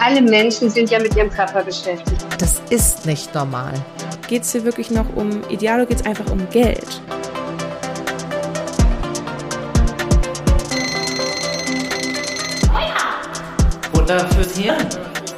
Alle Menschen sind ja mit ihrem Körper beschäftigt. Das ist nicht normal. Geht es hier wirklich noch um Ideale oder geht es einfach um Geld? Futter fürs Hirn.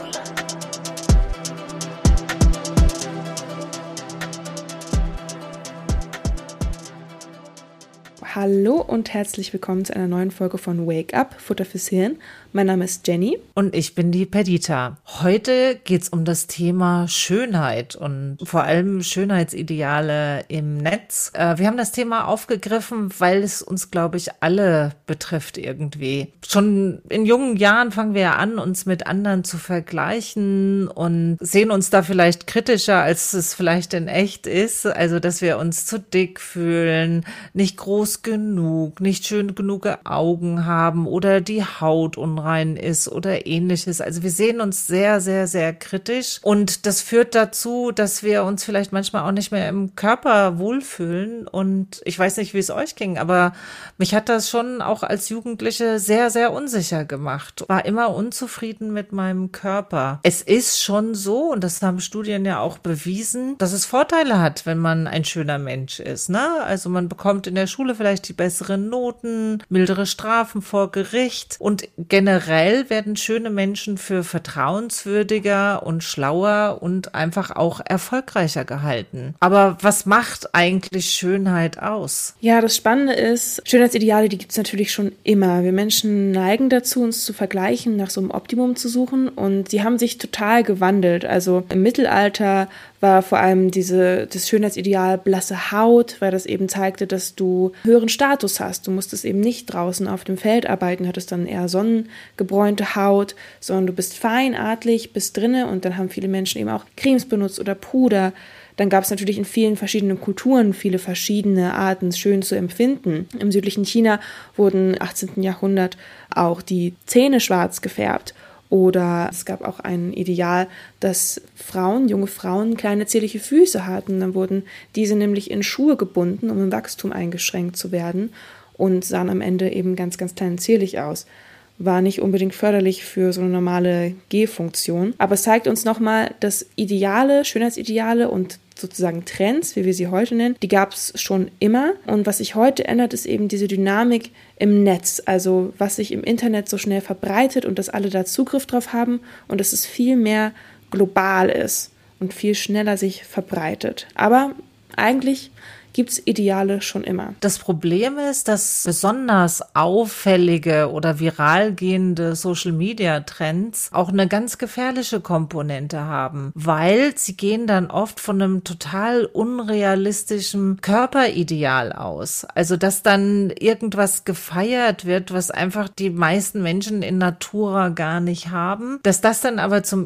Hallo und herzlich willkommen zu einer neuen Folge von Wake Up, Futter fürs Hirn. Mein Name ist Jenny. Und ich bin die Perdita. Heute geht's um das Thema Schönheit und vor allem Schönheitsideale im Netz. Wir haben das Thema aufgegriffen, weil es uns, glaube ich, alle betrifft irgendwie. Schon in jungen Jahren fangen wir ja an, uns mit anderen zu vergleichen und sehen uns da vielleicht kritischer, als es vielleicht in echt ist. Also, dass wir uns zu dick fühlen, nicht groß genug, nicht schön genug Augen haben oder die Haut unrein ist oder ähnliches. Also wir sehen uns sehr, sehr, sehr kritisch und das führt dazu, dass wir uns vielleicht manchmal auch nicht mehr im Körper wohlfühlen und ich weiß nicht, wie es euch ging, aber mich hat das schon auch als Jugendliche sehr, sehr unsicher gemacht. War immer unzufrieden mit meinem Körper. Es ist schon so, und das haben Studien ja auch bewiesen, dass es Vorteile hat, wenn man ein schöner Mensch ist, ne? Also man bekommt in der Schule vielleicht die besseren Noten, mildere Strafen vor Gericht und generell werden schöne Menschen für vertrauenswürdiger und schlauer und einfach auch erfolgreicher gehalten. Aber was macht eigentlich Schönheit aus? Ja, das Spannende ist, Schönheitsideale, die gibt es natürlich schon immer. Wir Menschen neigen dazu, uns zu vergleichen, nach so einem Optimum zu suchen und sie haben sich total gewandelt. Also im Mittelalter war vor allem das Schönheitsideal blasse Haut, weil das eben zeigte, dass du höheren Status hast. Du musstest eben nicht draußen auf dem Feld arbeiten, hattest dann eher sonnengebräunte Haut, sondern du bist feinadlig, bist drinne und dann haben viele Menschen eben auch Cremes benutzt oder Puder. Dann gab es natürlich in vielen verschiedenen Kulturen viele verschiedene Arten, schön zu empfinden. Im südlichen China wurden im 18. Jahrhundert auch die Zähne schwarz gefärbt. Oder es gab auch ein Ideal, dass junge Frauen, kleine zierliche Füße hatten. Dann wurden diese nämlich in Schuhe gebunden, um im Wachstum eingeschränkt zu werden und sahen am Ende eben ganz, ganz klein und zierlich aus. War nicht unbedingt förderlich für so eine normale Gehfunktion. Aber es zeigt uns nochmal, dass Ideale, Schönheitsideale und sozusagen Trends, wie wir sie heute nennen, die gab es schon immer. Und was sich heute ändert, ist eben diese Dynamik im Netz. Also was sich im Internet so schnell verbreitet und dass alle da Zugriff drauf haben und dass es viel mehr global ist und viel schneller sich verbreitet. Aber eigentlich gibt es Ideale schon immer. Das Problem ist, dass besonders auffällige oder viral gehende Social-Media-Trends auch eine ganz gefährliche Komponente haben, weil sie gehen dann oft von einem total unrealistischen Körperideal aus. Also, dass dann irgendwas gefeiert wird, was einfach die meisten Menschen in Natura gar nicht haben, dass das dann aber zum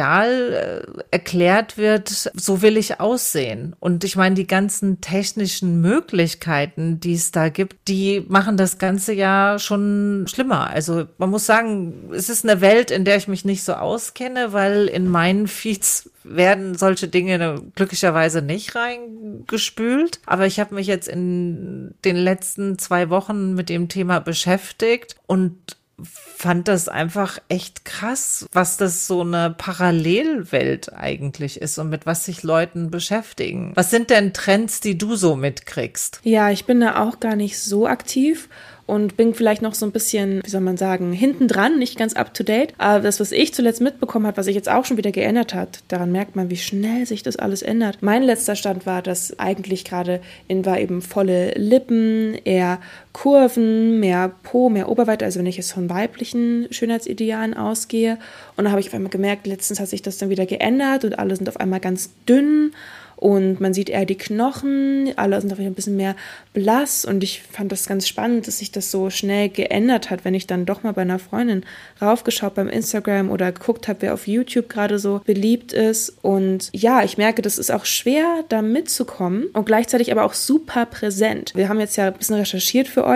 Ideal erklärt wird, so will ich aussehen. Und ich meine, die ganzen technischen Möglichkeiten, die es da gibt, die machen das Ganze ja schon schlimmer. Also man muss sagen, es ist eine Welt, in der ich mich nicht so auskenne, weil in meinen Feeds werden solche Dinge glücklicherweise nicht reingespült. Aber ich habe mich jetzt in den letzten 2 Wochen mit dem Thema beschäftigt und fand das einfach echt krass, was das so eine Parallelwelt eigentlich ist und mit was sich Leuten beschäftigen. Was sind denn Trends, die du so mitkriegst? Ja, ich bin da auch gar nicht so aktiv und bin vielleicht noch so ein bisschen, wie soll man sagen, hinten dran, nicht ganz up to date. Aber das, was ich zuletzt mitbekommen habe, was sich jetzt auch schon wieder geändert hat, daran merkt man, wie schnell sich das alles ändert. Mein letzter Stand war, dass eigentlich gerade war eben volle Lippen, eher Kurven, mehr Po, mehr Oberweite, also wenn ich jetzt von weiblichen Schönheitsidealen ausgehe. Und da habe ich auf einmal gemerkt, letztens hat sich das dann wieder geändert und alle sind auf einmal ganz dünn. Und man sieht eher die Knochen, alle sind ein bisschen mehr blass und ich fand das ganz spannend, dass sich das so schnell geändert hat, wenn ich dann doch mal bei einer Freundin raufgeschaut beim Instagram oder geguckt habe, wer auf YouTube gerade so beliebt ist. Und ja, ich merke, das ist auch schwer, da mitzukommen und gleichzeitig aber auch super präsent. Wir haben jetzt ja ein bisschen recherchiert für euch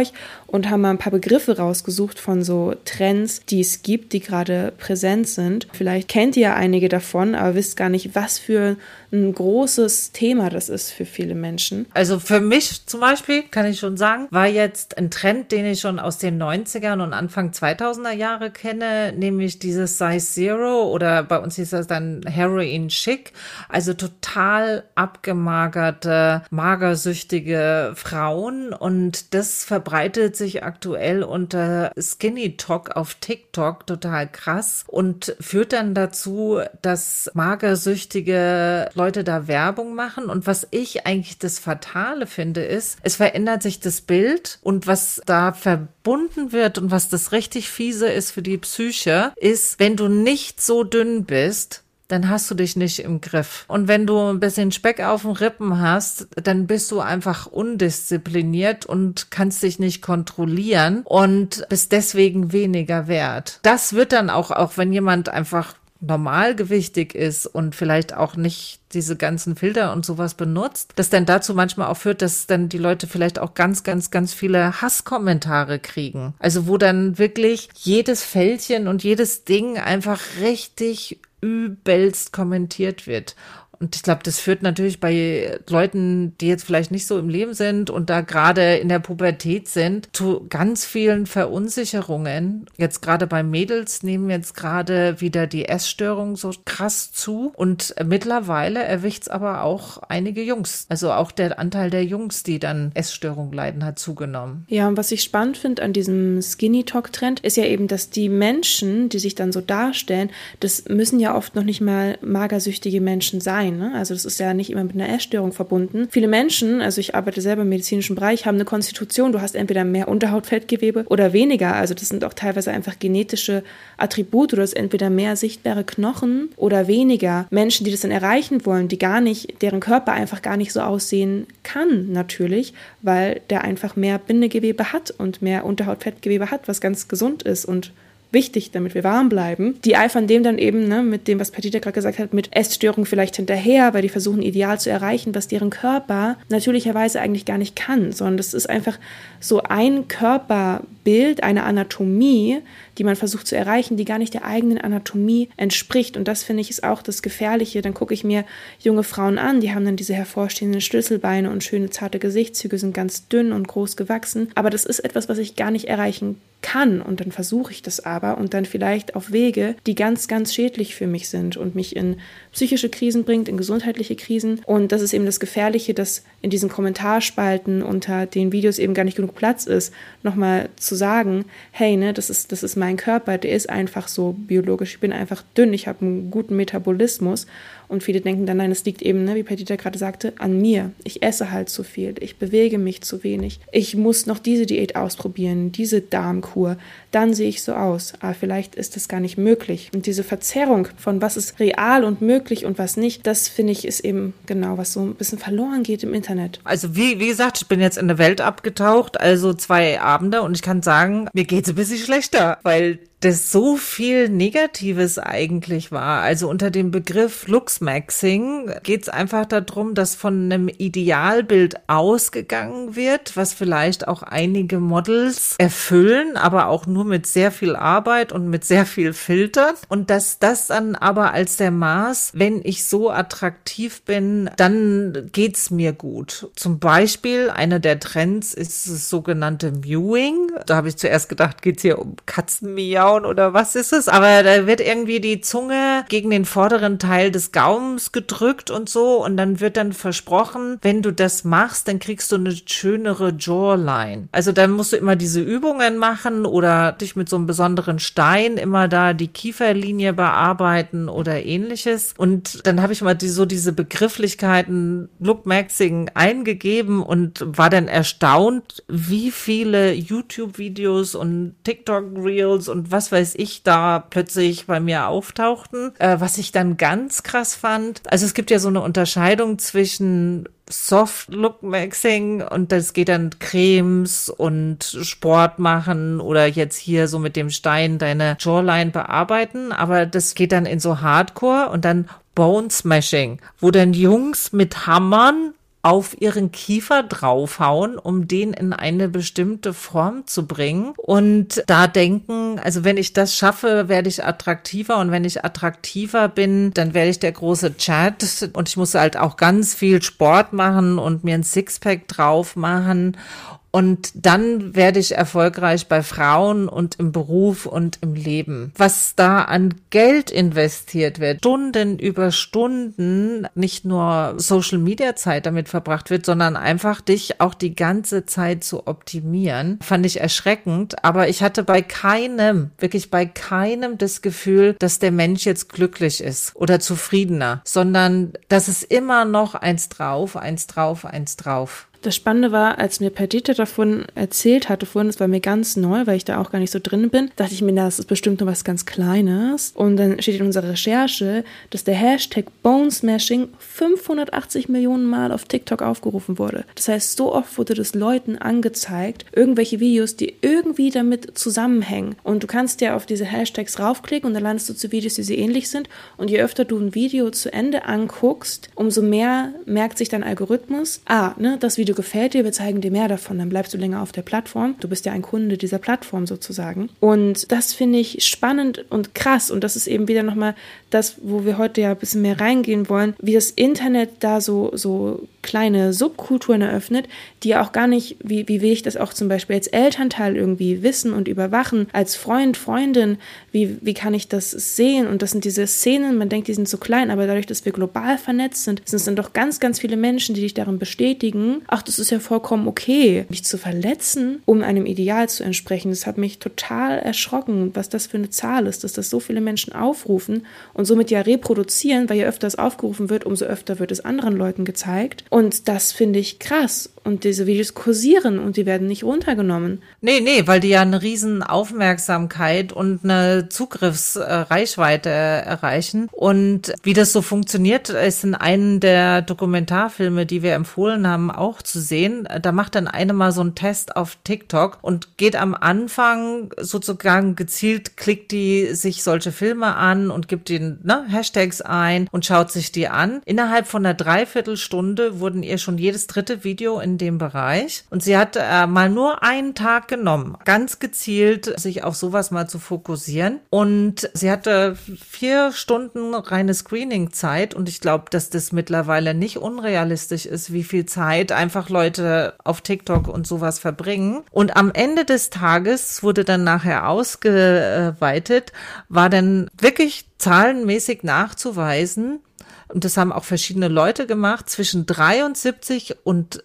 und haben mal ein paar Begriffe rausgesucht von so Trends, die es gibt, die gerade präsent sind. Vielleicht kennt ihr ja einige davon, aber wisst gar nicht, was für ein großes Thema das ist für viele Menschen. Also für mich zum Beispiel, kann ich schon sagen, war jetzt ein Trend, den ich schon aus den 90ern und Anfang 2000er Jahre kenne, nämlich dieses Size Zero oder bei uns hieß das dann Heroin Chic, also total abgemagerte, magersüchtige Frauen, und das verbreitet sich aktuell unter Skinny Talk auf TikTok total krass und führt dann dazu, dass magersüchtige Leute da Werbung machen. Und was ich eigentlich das Fatale finde, ist, es verändert sich das Bild, und was da verbunden wird und was das richtig fiese ist für die Psyche, ist, wenn du nicht so dünn bist, dann hast du dich nicht im Griff. Und wenn du ein bisschen Speck auf den Rippen hast, dann bist du einfach undiszipliniert und kannst dich nicht kontrollieren und bist deswegen weniger wert. Das wird dann auch wenn jemand einfach normalgewichtig ist und vielleicht auch nicht diese ganzen Filter und sowas benutzt, das dann dazu manchmal auch führt, dass dann die Leute vielleicht auch ganz, ganz, ganz viele Hasskommentare kriegen. Also wo dann wirklich jedes Fältchen und jedes Ding einfach richtig übelst kommentiert wird. Und ich glaube, das führt natürlich bei Leuten, die jetzt vielleicht nicht so im Leben sind und da gerade in der Pubertät sind, zu ganz vielen Verunsicherungen. Jetzt gerade bei Mädels nehmen jetzt gerade wieder die Essstörungen so krass zu. Und mittlerweile erwischt's aber auch einige Jungs. Also auch der Anteil der Jungs, die dann Essstörungen leiden, hat zugenommen. Ja, und was ich spannend finde an diesem Skinny-Talk-Trend, ist ja eben, dass die Menschen, die sich dann so darstellen, das müssen ja oft noch nicht mal magersüchtige Menschen sein. Also das ist ja nicht immer mit einer Essstörung verbunden. Viele Menschen, also ich arbeite selber im medizinischen Bereich, haben eine Konstitution. Du hast entweder mehr Unterhautfettgewebe oder weniger. Also das sind auch teilweise einfach genetische Attribute. Du hast entweder mehr sichtbare Knochen oder weniger. Menschen, die das dann erreichen wollen, die gar nicht, deren Körper einfach gar nicht so aussehen kann, natürlich, weil der einfach mehr Bindegewebe hat und mehr Unterhautfettgewebe hat, was ganz gesund ist und wichtig, damit wir warm bleiben. Die eifern dem dann eben, mit dem, was Perdita gerade gesagt hat, mit Essstörungen vielleicht hinterher, weil die versuchen, Ideal zu erreichen, was deren Körper natürlicherweise eigentlich gar nicht kann, sondern das ist einfach so ein Körperbild, eine Anatomie, die man versucht zu erreichen, die gar nicht der eigenen Anatomie entspricht. Und das, finde ich, ist auch das Gefährliche. Dann gucke ich mir junge Frauen an, die haben dann diese hervorstehenden Schlüsselbeine und schöne, zarte Gesichtszüge, sind ganz dünn und groß gewachsen. Aber das ist etwas, was ich gar nicht erreichen kann. Und dann versuche ich das aber und dann vielleicht auf Wege, die ganz, ganz schädlich für mich sind und mich in psychische Krisen bringt, in gesundheitliche Krisen. Und das ist eben das Gefährliche, dass in diesen Kommentarspalten unter den Videos eben gar nicht genug Platz ist, nochmal zu sagen, hey, das ist mein Körper, der ist einfach so biologisch, ich bin einfach dünn, ich habe einen guten Metabolismus. Und viele denken dann, nein, es liegt eben, wie Perdita gerade sagte, an mir. Ich esse halt zu viel, ich bewege mich zu wenig. Ich muss noch diese Diät ausprobieren, diese Darmkur, dann sehe ich so aus. Aber vielleicht ist das gar nicht möglich. Und diese Verzerrung von was ist real und möglich und was nicht, das finde ich ist eben genau, was so ein bisschen verloren geht im Internet. Also wie gesagt, ich bin jetzt in der Welt abgetaucht, also 2 Abende, und ich kann sagen, mir geht's ein bisschen schlechter, weil das so viel Negatives eigentlich war. Also unter dem Begriff Luxmaxing geht es einfach darum, dass von einem Idealbild ausgegangen wird, was vielleicht auch einige Models erfüllen, aber auch nur mit sehr viel Arbeit und mit sehr viel Filtern. Und dass das dann aber als der Maß, wenn ich so attraktiv bin, dann geht's mir gut. Zum Beispiel, einer der Trends ist das sogenannte Mewing. Da habe ich zuerst gedacht, geht's hier um Katzenmiau oder was ist es? Aber da wird irgendwie die Zunge gegen den vorderen Teil des Gaumens gedrückt und so, und dann wird dann versprochen, wenn du das machst, dann kriegst du eine schönere Jawline. Also dann musst du immer diese Übungen machen oder dich mit so einem besonderen Stein immer da die Kieferlinie bearbeiten oder ähnliches. Und dann habe ich mal diese Begrifflichkeiten Lookmaxing eingegeben und war dann erstaunt, wie viele YouTube-Videos und TikTok-Reels und was weiß ich da plötzlich bei mir auftauchten. Was ich dann ganz krass fand, also es gibt ja so eine Unterscheidung zwischen Soft Look Maxing und das geht dann Cremes und Sport machen oder jetzt hier so mit dem Stein deine Jawline bearbeiten, aber das geht dann in so Hardcore und dann Bone Smashing, wo dann Jungs mit Hammern auf ihren Kiefer draufhauen, um den in eine bestimmte Form zu bringen und da denken, also wenn ich das schaffe, werde ich attraktiver und wenn ich attraktiver bin, dann werde ich der große Chat und ich muss halt auch ganz viel Sport machen und mir ein Sixpack drauf machen. Und dann werde ich erfolgreich bei Frauen und im Beruf und im Leben. Was da an Geld investiert wird, Stunden über Stunden, nicht nur Social-Media-Zeit damit verbracht wird, sondern einfach dich auch die ganze Zeit zu optimieren, fand ich erschreckend. Aber ich hatte bei keinem, wirklich bei keinem das Gefühl, dass der Mensch jetzt glücklich ist oder zufriedener, sondern dass es immer noch eins drauf, eins drauf, eins drauf. Das Spannende war, als mir Perdita davon erzählt hatte vorhin, das war mir ganz neu, weil ich da auch gar nicht so drin bin, dachte ich mir, das ist bestimmt nur was ganz Kleines. Und dann steht in unserer Recherche, dass der Hashtag Bonesmashing 580 Millionen Mal auf TikTok aufgerufen wurde. Das heißt, so oft wurde das Leuten angezeigt, irgendwelche Videos, die irgendwie damit zusammenhängen. Und du kannst ja auf diese Hashtags raufklicken und dann landest du zu Videos, die sehr ähnlich sind. Und je öfter du ein Video zu Ende anguckst, umso mehr merkt sich dein Algorithmus, das Video gefällt dir, wir zeigen dir mehr davon, dann bleibst du länger auf der Plattform. Du bist ja ein Kunde dieser Plattform sozusagen. Und das finde ich spannend und krass. Und das ist eben wieder nochmal das, wo wir heute ja ein bisschen mehr reingehen wollen, wie das Internet da so kleine Subkulturen eröffnet, die ja auch gar nicht, wie will ich das auch zum Beispiel als Elternteil irgendwie wissen und überwachen, als Freund, Freundin, wie kann ich das sehen? Und das sind diese Szenen, man denkt, die sind so klein, aber dadurch, dass wir global vernetzt sind, sind es dann doch ganz, ganz viele Menschen, die dich darin bestätigen, ach, das ist ja vollkommen okay, mich zu verletzen, um einem Ideal zu entsprechen. Das hat mich total erschrocken, was das für eine Zahl ist, dass das so viele Menschen aufrufen und somit ja reproduzieren, weil je öfter es aufgerufen wird, umso öfter wird es anderen Leuten gezeigt. Und das finde ich krass. Und diese Videos kursieren und die werden nicht runtergenommen. Nee, weil die ja eine riesen Aufmerksamkeit und eine Zugriffsreichweite erreichen. Und wie das so funktioniert, ist in einem der Dokumentarfilme, die wir empfohlen haben, auch zu sehen. Da macht dann eine mal so einen Test auf TikTok und geht am Anfang sozusagen gezielt, klickt die sich solche Filme an und gibt den Hashtags ein und schaut sich die an. Innerhalb von einer Dreiviertelstunde wurden ihr schon jedes dritte Video in dem Bereich. Und sie hat mal nur einen Tag genommen, ganz gezielt sich auf sowas mal zu fokussieren. Und sie hatte 4 Stunden reine Screening-Zeit. Und ich glaube, dass das mittlerweile nicht unrealistisch ist, wie viel Zeit einfach Leute auf TikTok und sowas verbringen. Und am Ende des Tages wurde dann nachher ausgeweitet, war dann wirklich zahlenmäßig nachzuweisen, und das haben auch verschiedene Leute gemacht, zwischen 73 und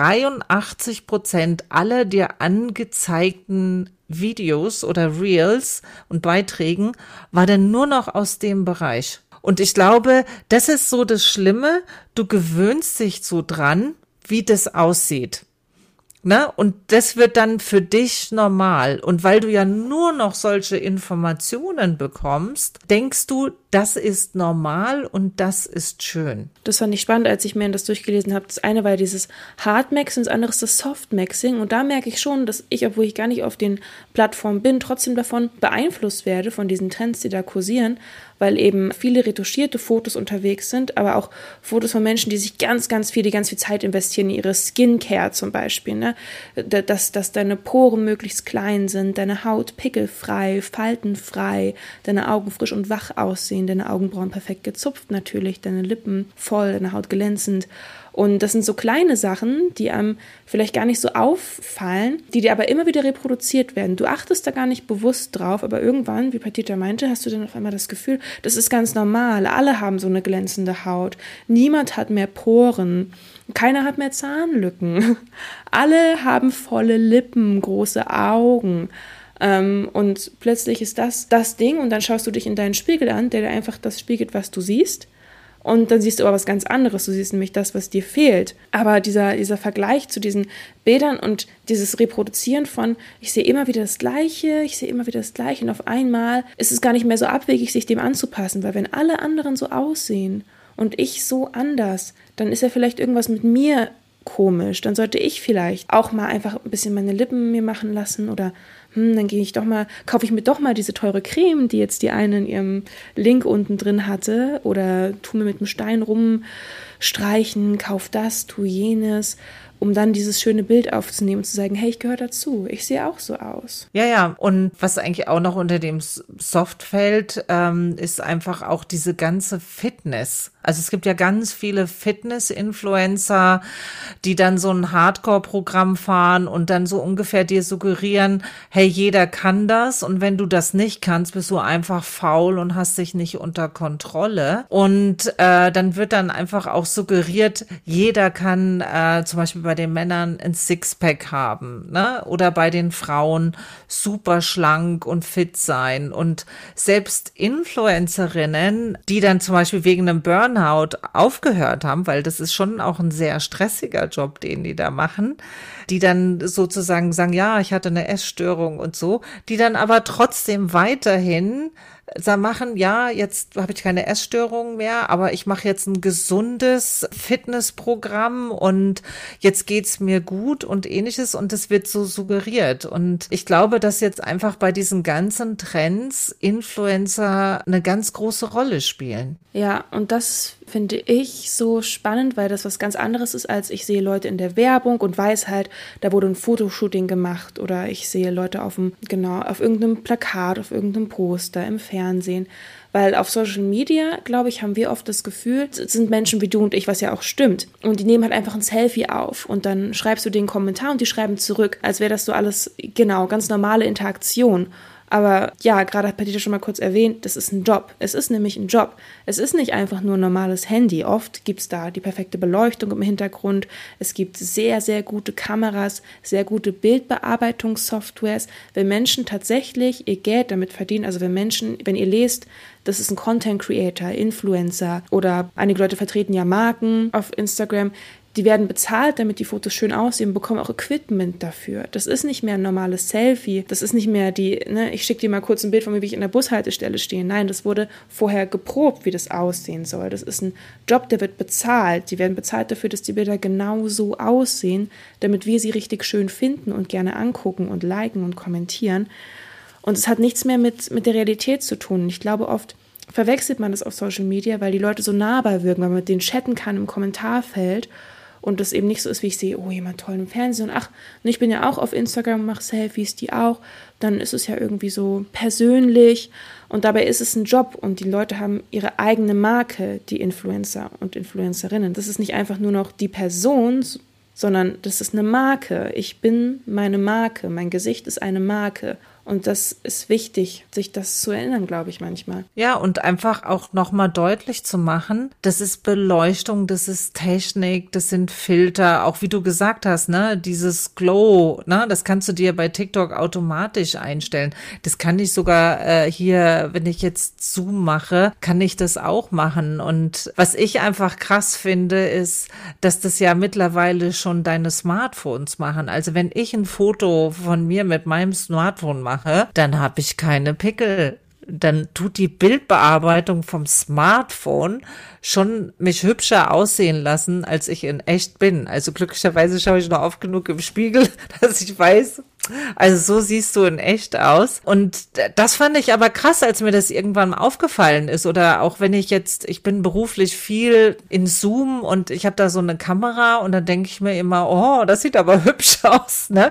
83% aller dir angezeigten Videos oder Reels und Beiträgen war dann nur noch aus dem Bereich. Und ich glaube, das ist so das Schlimme, du gewöhnst dich so dran, wie das aussieht. Ne? Und das wird dann für dich normal. Und weil du ja nur noch solche Informationen bekommst, denkst du, das ist normal und das ist schön. Das fand ich spannend, als ich mir das durchgelesen habe. Das eine war ja dieses Hardmaxing, das andere ist das Softmaxing. Und da merke ich schon, dass ich, obwohl ich gar nicht auf den Plattformen bin, trotzdem davon beeinflusst werde, von diesen Trends, die da kursieren, weil eben viele retuschierte Fotos unterwegs sind, aber auch Fotos von Menschen, die sich ganz, ganz viel Zeit investieren in ihre Skincare zum Beispiel, ne? Dass deine Poren möglichst klein sind, deine Haut pickelfrei, faltenfrei, deine Augen frisch und wach aussehen, deine Augenbrauen perfekt gezupft natürlich, deine Lippen voll, deine Haut glänzend. Und das sind so kleine Sachen, die einem vielleicht gar nicht so auffallen, die dir aber immer wieder reproduziert werden. Du achtest da gar nicht bewusst drauf, aber irgendwann, wie Perdita meinte, hast du dann auf einmal das Gefühl, das ist ganz normal. Alle haben so eine glänzende Haut. Niemand hat mehr Poren. Keiner hat mehr Zahnlücken. Alle haben volle Lippen, große Augen. Und plötzlich ist das Ding und dann schaust du dich in deinen Spiegel an, der dir einfach das spiegelt, was du siehst. Und dann siehst du aber was ganz anderes. Du siehst nämlich das, was dir fehlt. Aber dieser Vergleich zu diesen Bildern und dieses Reproduzieren von, ich sehe immer wieder das Gleiche und auf einmal ist es gar nicht mehr so abwegig, sich dem anzupassen, weil wenn alle anderen so aussehen und ich so anders, dann ist ja vielleicht irgendwas mit mir komisch. Dann sollte ich vielleicht auch mal einfach ein bisschen meine Lippen mir machen lassen oder dann kaufe ich mir doch mal diese teure Creme, die jetzt die eine in ihrem Link unten drin hatte oder tu mir mit einem Stein streichen, kauf das, tu jenes, um dann dieses schöne Bild aufzunehmen und zu sagen, hey, ich gehöre dazu, ich sehe auch so aus. Ja, und was eigentlich auch noch unter dem Soft fällt, ist einfach auch diese ganze Fitness. Also es gibt ja ganz viele Fitness-Influencer, die dann so ein Hardcore-Programm fahren und dann so ungefähr dir suggerieren, hey, jeder kann das und wenn du das nicht kannst, bist du einfach faul und hast dich nicht unter Kontrolle. Und dann wird dann einfach auch suggeriert, jeder kann zum Beispiel bei den Männern ein Sixpack haben, ne? Oder bei den Frauen super schlank und fit sein. Und selbst Influencerinnen, die dann zum Beispiel wegen einem Burnout aufgehört haben, weil das ist schon auch ein sehr stressiger Job, den die da machen, die dann sozusagen sagen, ja, ich hatte eine Essstörung und so, die dann aber trotzdem weiterhin machen, ja, jetzt habe ich keine Essstörung mehr, aber ich mache jetzt ein gesundes Fitnessprogramm und jetzt geht's mir gut und ähnliches und das wird so suggeriert. Und ich glaube, dass jetzt einfach bei diesen ganzen Trends Influencer eine ganz große Rolle spielen. Ja, und das finde ich so spannend, weil das was ganz anderes ist, als ich sehe Leute in der Werbung und weiß halt, da wurde ein Fotoshooting gemacht oder ich sehe Leute auf irgendeinem Plakat, auf irgendeinem Poster, im Fernsehen. Weil auf Social Media, glaube ich, haben wir oft das Gefühl, es sind Menschen wie du und ich, was ja auch stimmt. Und die nehmen halt einfach ein Selfie auf und dann schreibst du den Kommentar und die schreiben zurück, als wäre das so alles, genau, ganz normale Interaktion. Aber ja, gerade hat Perdita schon mal kurz erwähnt, das ist ein Job. Es ist nämlich ein Job. Es ist nicht einfach nur ein normales Handy. Oft gibt es da die perfekte Beleuchtung im Hintergrund. Es gibt sehr, sehr gute Kameras, sehr gute Bildbearbeitungssoftwares. Wenn Menschen tatsächlich ihr Geld damit verdienen, also wenn ihr lest, das ist ein Content Creator, Influencer oder einige Leute vertreten ja Marken auf Instagram, die werden bezahlt, damit die Fotos schön aussehen, bekommen auch Equipment dafür. Das ist nicht mehr ein normales Selfie. Das ist nicht mehr ich schicke dir mal kurz ein Bild von mir, wie ich in der Bushaltestelle stehe. Nein, das wurde vorher geprobt, wie das aussehen soll. Das ist ein Job, der wird bezahlt. Die werden bezahlt dafür, dass die Bilder genau so aussehen, damit wir sie richtig schön finden und gerne angucken und liken und kommentieren. Und es hat nichts mehr mit der Realität zu tun. Ich glaube, oft verwechselt man das auf Social Media, weil die Leute so nahbar wirken, weil man mit denen chatten kann im Kommentarfeld. Und das eben nicht so ist, wie ich sehe, oh, jemand toll im Fernsehen. Und ich bin ja auch auf Instagram, mache Selfies, die auch. Dann ist es ja irgendwie so persönlich. Und dabei ist es ein Job. Und die Leute haben ihre eigene Marke, die Influencer und Influencerinnen. Das ist nicht einfach nur noch die Person, sondern das ist eine Marke. Ich bin meine Marke. Mein Gesicht ist eine Marke. Und das ist wichtig, sich das zu erinnern, glaube ich, manchmal. Ja, und einfach auch nochmal deutlich zu machen, das ist Beleuchtung, das ist Technik, das sind Filter, auch wie du gesagt hast, ne, dieses Glow, ne, das kannst du dir bei TikTok automatisch einstellen. Das kann ich sogar hier, wenn ich jetzt Zoom mache, kann ich das auch machen. Und was ich einfach krass finde, ist, dass das ja mittlerweile schon deine Smartphones machen. Also wenn ich ein Foto von mir mit meinem Smartphone mache, dann habe ich keine Pickel. Dann tut die Bildbearbeitung vom Smartphone schon mich hübscher aussehen lassen, als ich in echt bin. Also glücklicherweise schaue ich noch oft genug im Spiegel, dass ich weiß, also so siehst du in echt aus. Und das fand ich aber krass, als mir das irgendwann aufgefallen ist. Oder auch wenn ich bin beruflich viel in Zoom und ich habe da so eine Kamera und dann denke ich mir immer, oh, das sieht aber hübsch aus, ne?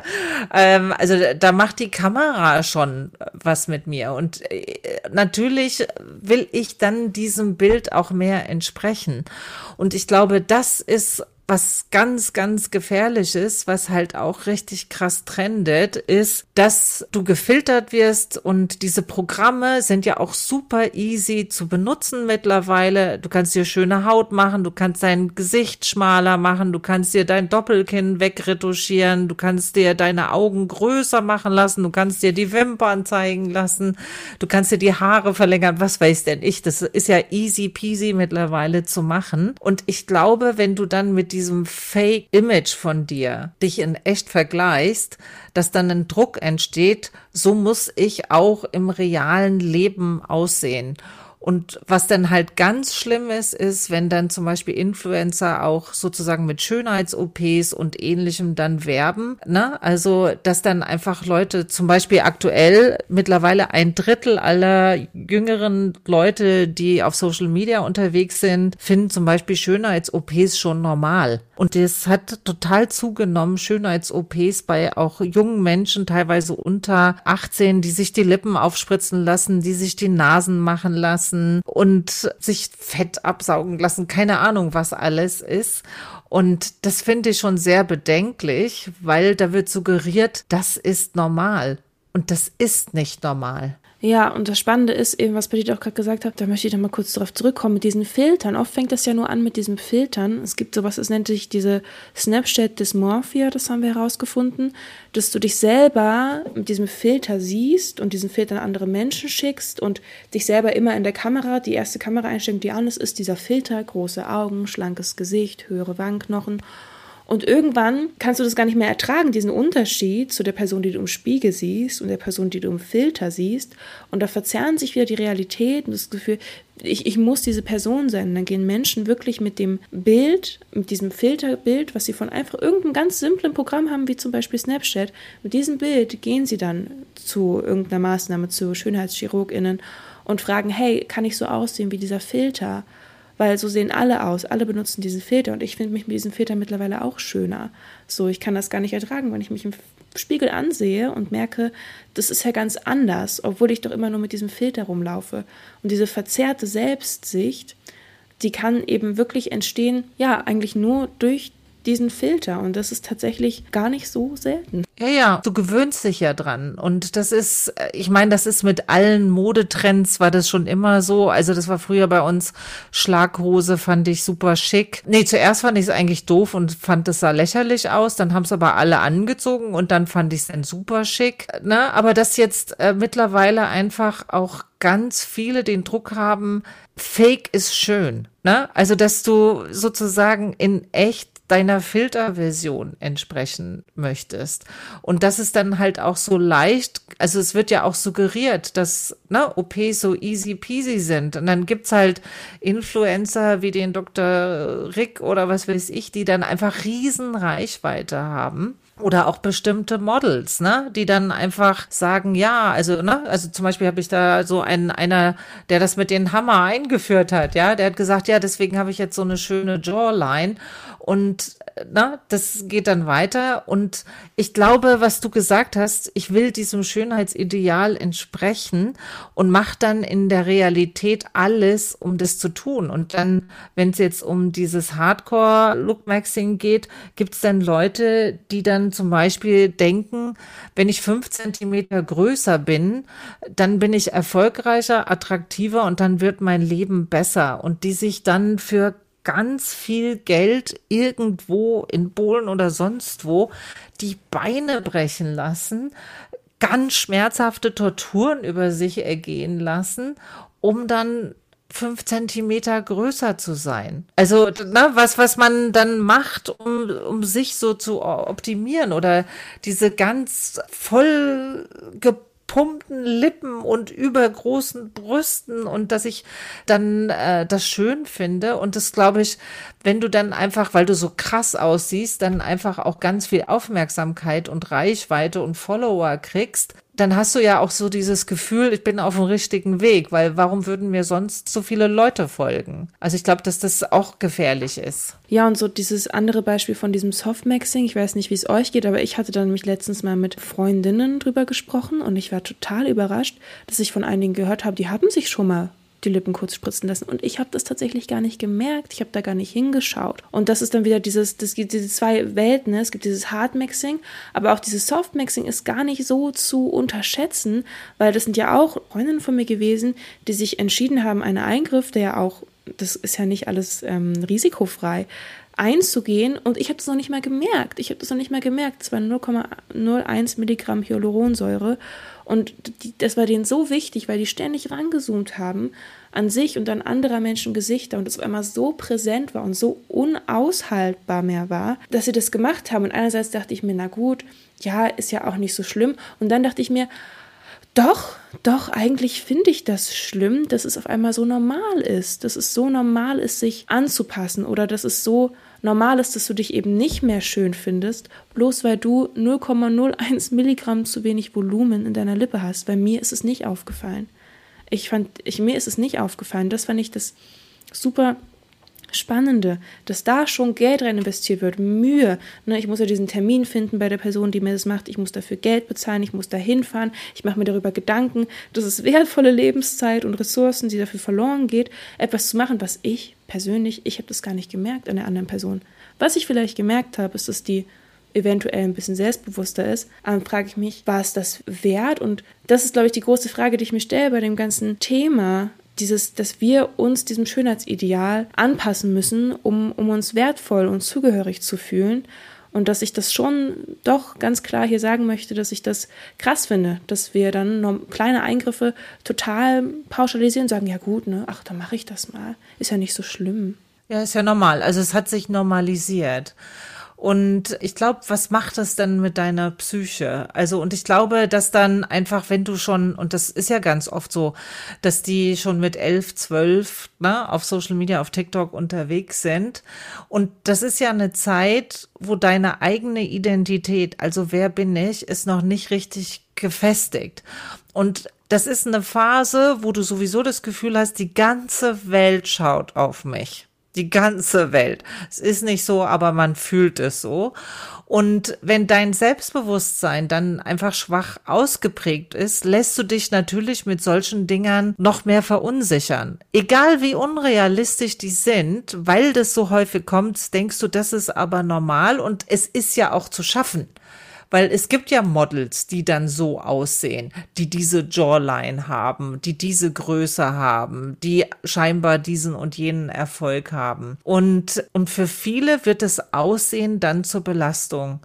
Also da macht die Kamera schon was mit mir. Und natürlich will ich dann diesem Bild auch mehr entsprechen. Und ich glaube, das ist was ganz, ganz gefährlich ist, was halt auch richtig krass trendet, ist, dass du gefiltert wirst und diese Programme sind ja auch super easy zu benutzen mittlerweile. Du kannst dir schöne Haut machen, du kannst dein Gesicht schmaler machen, du kannst dir dein Doppelkinn wegretuschieren, du kannst dir deine Augen größer machen lassen, du kannst dir die Wimpern zeigen lassen, du kannst dir die Haare verlängern, was weiß denn ich. Das ist ja easy peasy mittlerweile zu machen. Und ich glaube, wenn du dann mit diesem Fake-Image von dir dich in echt vergleichst, dass dann ein Druck entsteht, so muss ich auch im realen Leben aussehen. Und was dann halt ganz schlimm ist, wenn dann zum Beispiel Influencer auch sozusagen mit Schönheits-OPs und Ähnlichem dann werben, ne? Also, dass dann einfach Leute, zum Beispiel aktuell mittlerweile 1/3 aller jüngeren Leute, die auf Social Media unterwegs sind, finden zum Beispiel Schönheits-OPs schon normal. Und das hat total zugenommen, Schönheits-OPs bei auch jungen Menschen, teilweise unter 18, die sich die Lippen aufspritzen lassen, die sich die Nasen machen lassen und sich Fett absaugen lassen, keine Ahnung, was alles ist. Und das finde ich schon sehr bedenklich, weil da wird suggeriert, das ist normal. Und das ist nicht normal. Ja, und das Spannende ist eben, was Brigitte auch gerade gesagt hat, da möchte ich noch mal kurz darauf zurückkommen, mit diesen Filtern. Oft fängt das ja nur an mit diesen Filtern. Es gibt sowas, es nennt sich diese Snapchat-Dysmorphia, das haben wir herausgefunden, dass du dich selber mit diesem Filter siehst und diesen Filter an andere Menschen schickst und dich selber immer in der Kamera, die erste Kameraeinstellung, die an ist dieser Filter, große Augen, schlankes Gesicht, höhere Wangenknochen. Und irgendwann kannst du das gar nicht mehr ertragen, diesen Unterschied zu der Person, die du im Spiegel siehst und der Person, die du im Filter siehst. Und da verzerren sich wieder die Realität und das Gefühl, ich muss diese Person sein. Und dann gehen Menschen wirklich mit dem Bild, mit diesem Filterbild, was sie von einfach irgendeinem ganz simplen Programm haben, wie zum Beispiel Snapchat, mit diesem Bild gehen sie dann zu irgendeiner Maßnahme, zu SchönheitschirurgInnen und fragen, hey, kann ich so aussehen wie dieser Filter? Weil so sehen alle aus, alle benutzen diesen Filter und ich finde mich mit diesem Filter mittlerweile auch schöner. So, ich kann das gar nicht ertragen, wenn ich mich im Spiegel ansehe und merke, das ist ja ganz anders, obwohl ich doch immer nur mit diesem Filter rumlaufe. Und diese verzerrte Selbstsicht, die kann eben wirklich entstehen, ja, eigentlich nur durch diesen Filter und das ist tatsächlich gar nicht so selten. Ja, du gewöhnst dich ja dran und das ist, ich meine, das ist mit allen Modetrends, war das schon immer so, also das war früher bei uns, Schlaghose fand ich super schick. Nee, zuerst fand ich es eigentlich doof und fand es sah lächerlich aus, dann haben es aber alle angezogen und dann fand ich es dann super schick, ne, aber dass jetzt mittlerweile einfach auch ganz viele den Druck haben, Fake ist schön, ne, also dass du sozusagen in echt deiner Filterversion entsprechen möchtest. Und das ist dann halt auch so leicht, also es wird ja auch suggeriert, dass OPs so easy peasy sind. Und dann gibt's halt Influencer wie den Dr. Rick oder was weiß ich, die dann einfach riesen Reichweite haben. Oder auch bestimmte Models, ne, die dann einfach sagen, ja, also zum Beispiel habe ich da so einer, der das mit den Hammer eingeführt hat, ja, der hat gesagt, ja, deswegen habe ich jetzt so eine schöne Jawline und das geht dann weiter und ich glaube, was du gesagt hast, ich will diesem Schönheitsideal entsprechen und mache dann in der Realität alles, um das zu tun und dann, wenn es jetzt um dieses Hardcore-Lookmaxing geht, gibt es dann Leute, die dann zum Beispiel denken, wenn ich 5 Zentimeter größer bin, dann bin ich erfolgreicher, attraktiver und dann wird mein Leben besser und die sich dann für ganz viel Geld irgendwo in Polen oder sonst wo die Beine brechen lassen, ganz schmerzhafte Torturen über sich ergehen lassen, um dann 5 Zentimeter größer zu sein. Also, was man dann macht, um sich so zu optimieren oder diese ganz voll gepumpten Lippen und übergroßen Brüsten und dass ich dann das schön finde und das glaube ich, wenn du dann einfach, weil du so krass aussiehst, dann einfach auch ganz viel Aufmerksamkeit und Reichweite und Follower kriegst, dann hast du ja auch so dieses Gefühl, ich bin auf dem richtigen Weg, weil warum würden mir sonst so viele Leute folgen? Also ich glaube, dass das auch gefährlich ist. Ja, und so dieses andere Beispiel von diesem Softmaxing, ich weiß nicht, wie es euch geht, aber ich hatte dann nämlich letztens mal mit Freundinnen drüber gesprochen und ich war total überrascht, dass ich von einigen gehört habe, die haben sich schon mal die Lippen kurz spritzen lassen und ich habe das tatsächlich gar nicht gemerkt, ich habe da gar nicht hingeschaut und das ist dann wieder das gibt diese zwei Welten, ne? Es gibt dieses Hardmaxing, aber auch dieses Softmaxing ist gar nicht so zu unterschätzen, weil das sind ja auch Freundinnen von mir gewesen, die sich entschieden haben, einen Eingriff, der ja auch, das ist ja nicht alles risikofrei, einzugehen und ich habe das noch nicht mal gemerkt. Es war 0,01 Milligramm Hyaluronsäure und das war denen so wichtig, weil die ständig rangezoomt haben an sich und an anderer Menschen Gesichter und das auf einmal so präsent war und so unaushaltbar mehr war, dass sie das gemacht haben. Und einerseits dachte ich mir, na gut, ja, ist ja auch nicht so schlimm. Und dann dachte ich mir, Doch, eigentlich finde ich das schlimm, dass es auf einmal so normal ist. Dass es so normal ist, sich anzupassen oder dass es so normal ist, dass du dich eben nicht mehr schön findest, bloß weil du 0,01 Milligramm zu wenig Volumen in deiner Lippe hast. Bei mir ist es nicht aufgefallen. Mir ist es nicht aufgefallen. Das fand ich das super Spannende, dass da schon Geld rein investiert wird, Mühe. Ne, ich muss ja diesen Termin finden bei der Person, die mir das macht. Ich muss dafür Geld bezahlen, ich muss da hinfahren. Ich mache mir darüber Gedanken. Das ist wertvolle Lebenszeit und Ressourcen, die dafür verloren geht, etwas zu machen, was ich habe das gar nicht gemerkt an der anderen Person. Was ich vielleicht gemerkt habe, ist, dass die eventuell ein bisschen selbstbewusster ist. Aber dann frage ich mich, war es das wert? Und das ist, glaube ich, die große Frage, die ich mir stelle bei dem ganzen Thema. Dass wir uns diesem Schönheitsideal anpassen müssen, um uns wertvoll und zugehörig zu fühlen. Und dass ich das schon doch ganz klar hier sagen möchte, dass ich das krass finde, dass wir dann kleine Eingriffe total pauschalisieren und sagen, ja gut, ne, ach, dann mache ich das mal. Ist ja nicht so schlimm. Ja, ist ja normal. Also es hat sich normalisiert. Und ich glaube, was macht das denn mit deiner Psyche? Also, und ich glaube, dass dann einfach, wenn du schon, und das ist ja ganz oft so, dass die schon mit 11, 12, auf Social Media, auf TikTok unterwegs sind. Und das ist ja eine Zeit, wo deine eigene Identität, also wer bin ich, ist noch nicht richtig gefestigt. Und das ist eine Phase, wo du sowieso das Gefühl hast, die ganze Welt schaut auf mich. Die ganze Welt. Es ist nicht so, aber man fühlt es so. Und wenn dein Selbstbewusstsein dann einfach schwach ausgeprägt ist, lässt du dich natürlich mit solchen Dingern noch mehr verunsichern. Egal wie unrealistisch die sind, weil das so häufig kommt, denkst du, das ist aber normal und es ist ja auch zu schaffen. Weil es gibt ja Models, die dann so aussehen, die diese Jawline haben, die diese Größe haben, die scheinbar diesen und jenen Erfolg haben. Und für viele wird das Aussehen dann zur Belastung.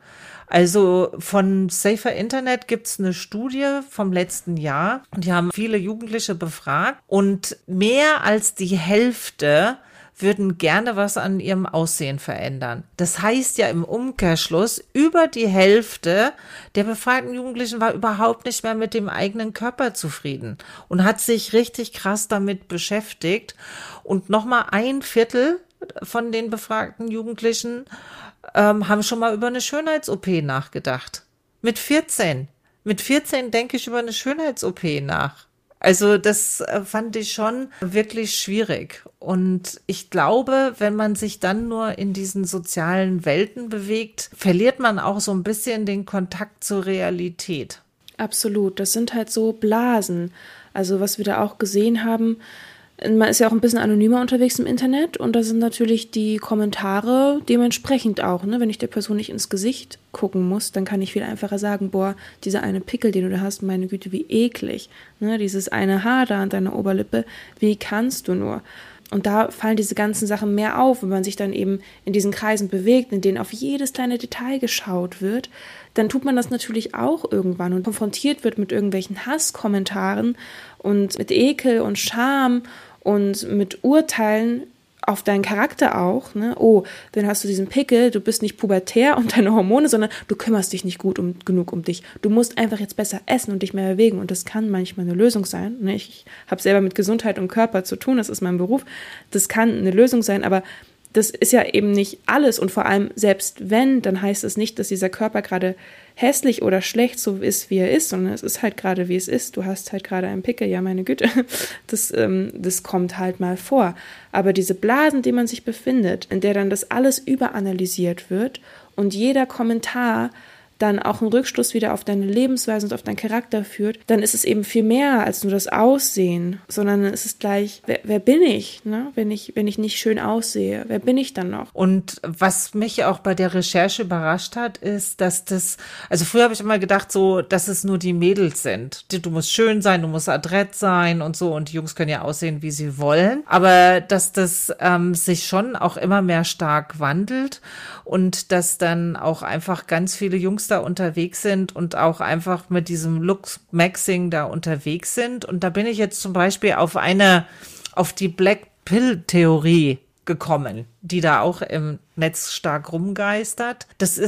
Also von Safer Internet gibt's eine Studie vom letzten Jahr. Die haben viele Jugendliche befragt und mehr als die Hälfte würden gerne was an ihrem Aussehen verändern. Das heißt ja im Umkehrschluss, über die Hälfte der befragten Jugendlichen war überhaupt nicht mehr mit dem eigenen Körper zufrieden und hat sich richtig krass damit beschäftigt. Und nochmal 1/4 von den befragten Jugendlichen haben schon mal über eine Schönheits-OP nachgedacht. Mit 14 denke ich über eine Schönheits-OP nach. Also das fand ich schon wirklich schwierig. Und ich glaube, wenn man sich dann nur in diesen sozialen Welten bewegt, verliert man auch so ein bisschen den Kontakt zur Realität. Absolut, das sind halt so Blasen. Also was wir da auch gesehen haben, man ist ja auch ein bisschen anonymer unterwegs im Internet und da sind natürlich die Kommentare dementsprechend auch, ne? Wenn ich der Person nicht ins Gesicht gucken muss, dann kann ich viel einfacher sagen, boah, dieser eine Pickel, den du da hast, meine Güte, wie eklig, ne? Dieses eine Haar da an deiner Oberlippe, wie kannst du nur? Und da fallen diese ganzen Sachen mehr auf, wenn man sich dann eben in diesen Kreisen bewegt, in denen auf jedes kleine Detail geschaut wird, dann tut man das natürlich auch irgendwann und konfrontiert wird mit irgendwelchen Hasskommentaren und mit Ekel und Scham und mit Urteilen auf deinen Charakter auch, ne? Oh, dann hast du diesen Pickel, du bist nicht pubertär und deine Hormone, sondern du kümmerst dich nicht genug um dich. Du musst einfach jetzt besser essen und dich mehr bewegen und das kann manchmal eine Lösung sein. Ne? Ich habe selber mit Gesundheit und Körper zu tun, das ist mein Beruf. Das kann eine Lösung sein, aber das ist ja eben nicht alles und vor allem selbst wenn, dann heißt es nicht, dass dieser Körper gerade hässlich oder schlecht so ist, wie er ist, sondern es ist halt gerade, wie es ist. Du hast halt gerade einen Pickel, ja meine Güte, das kommt halt mal vor. Aber diese Blasen, in denen man sich befindet, in der dann das alles überanalysiert wird und jeder Kommentar dann auch einen Rückschluss wieder auf deine Lebensweise und auf deinen Charakter führt, dann ist es eben viel mehr als nur das Aussehen, sondern es ist gleich, wer bin ich, ne? Wenn ich nicht schön aussehe, wer bin ich dann noch? Und was mich auch bei der Recherche überrascht hat, ist, dass also früher habe ich immer gedacht so, dass es nur die Mädels sind. Du musst schön sein, du musst adrett sein und so und die Jungs können ja aussehen, wie sie wollen, aber dass das sich schon auch immer mehr stark wandelt und dass dann auch einfach ganz viele Jungs da unterwegs sind und auch einfach mit diesem Look-Maxing da unterwegs sind. Und da bin ich jetzt zum Beispiel auf die Black Pill-Theorie gekommen, die da auch im Netz stark rumgeistert.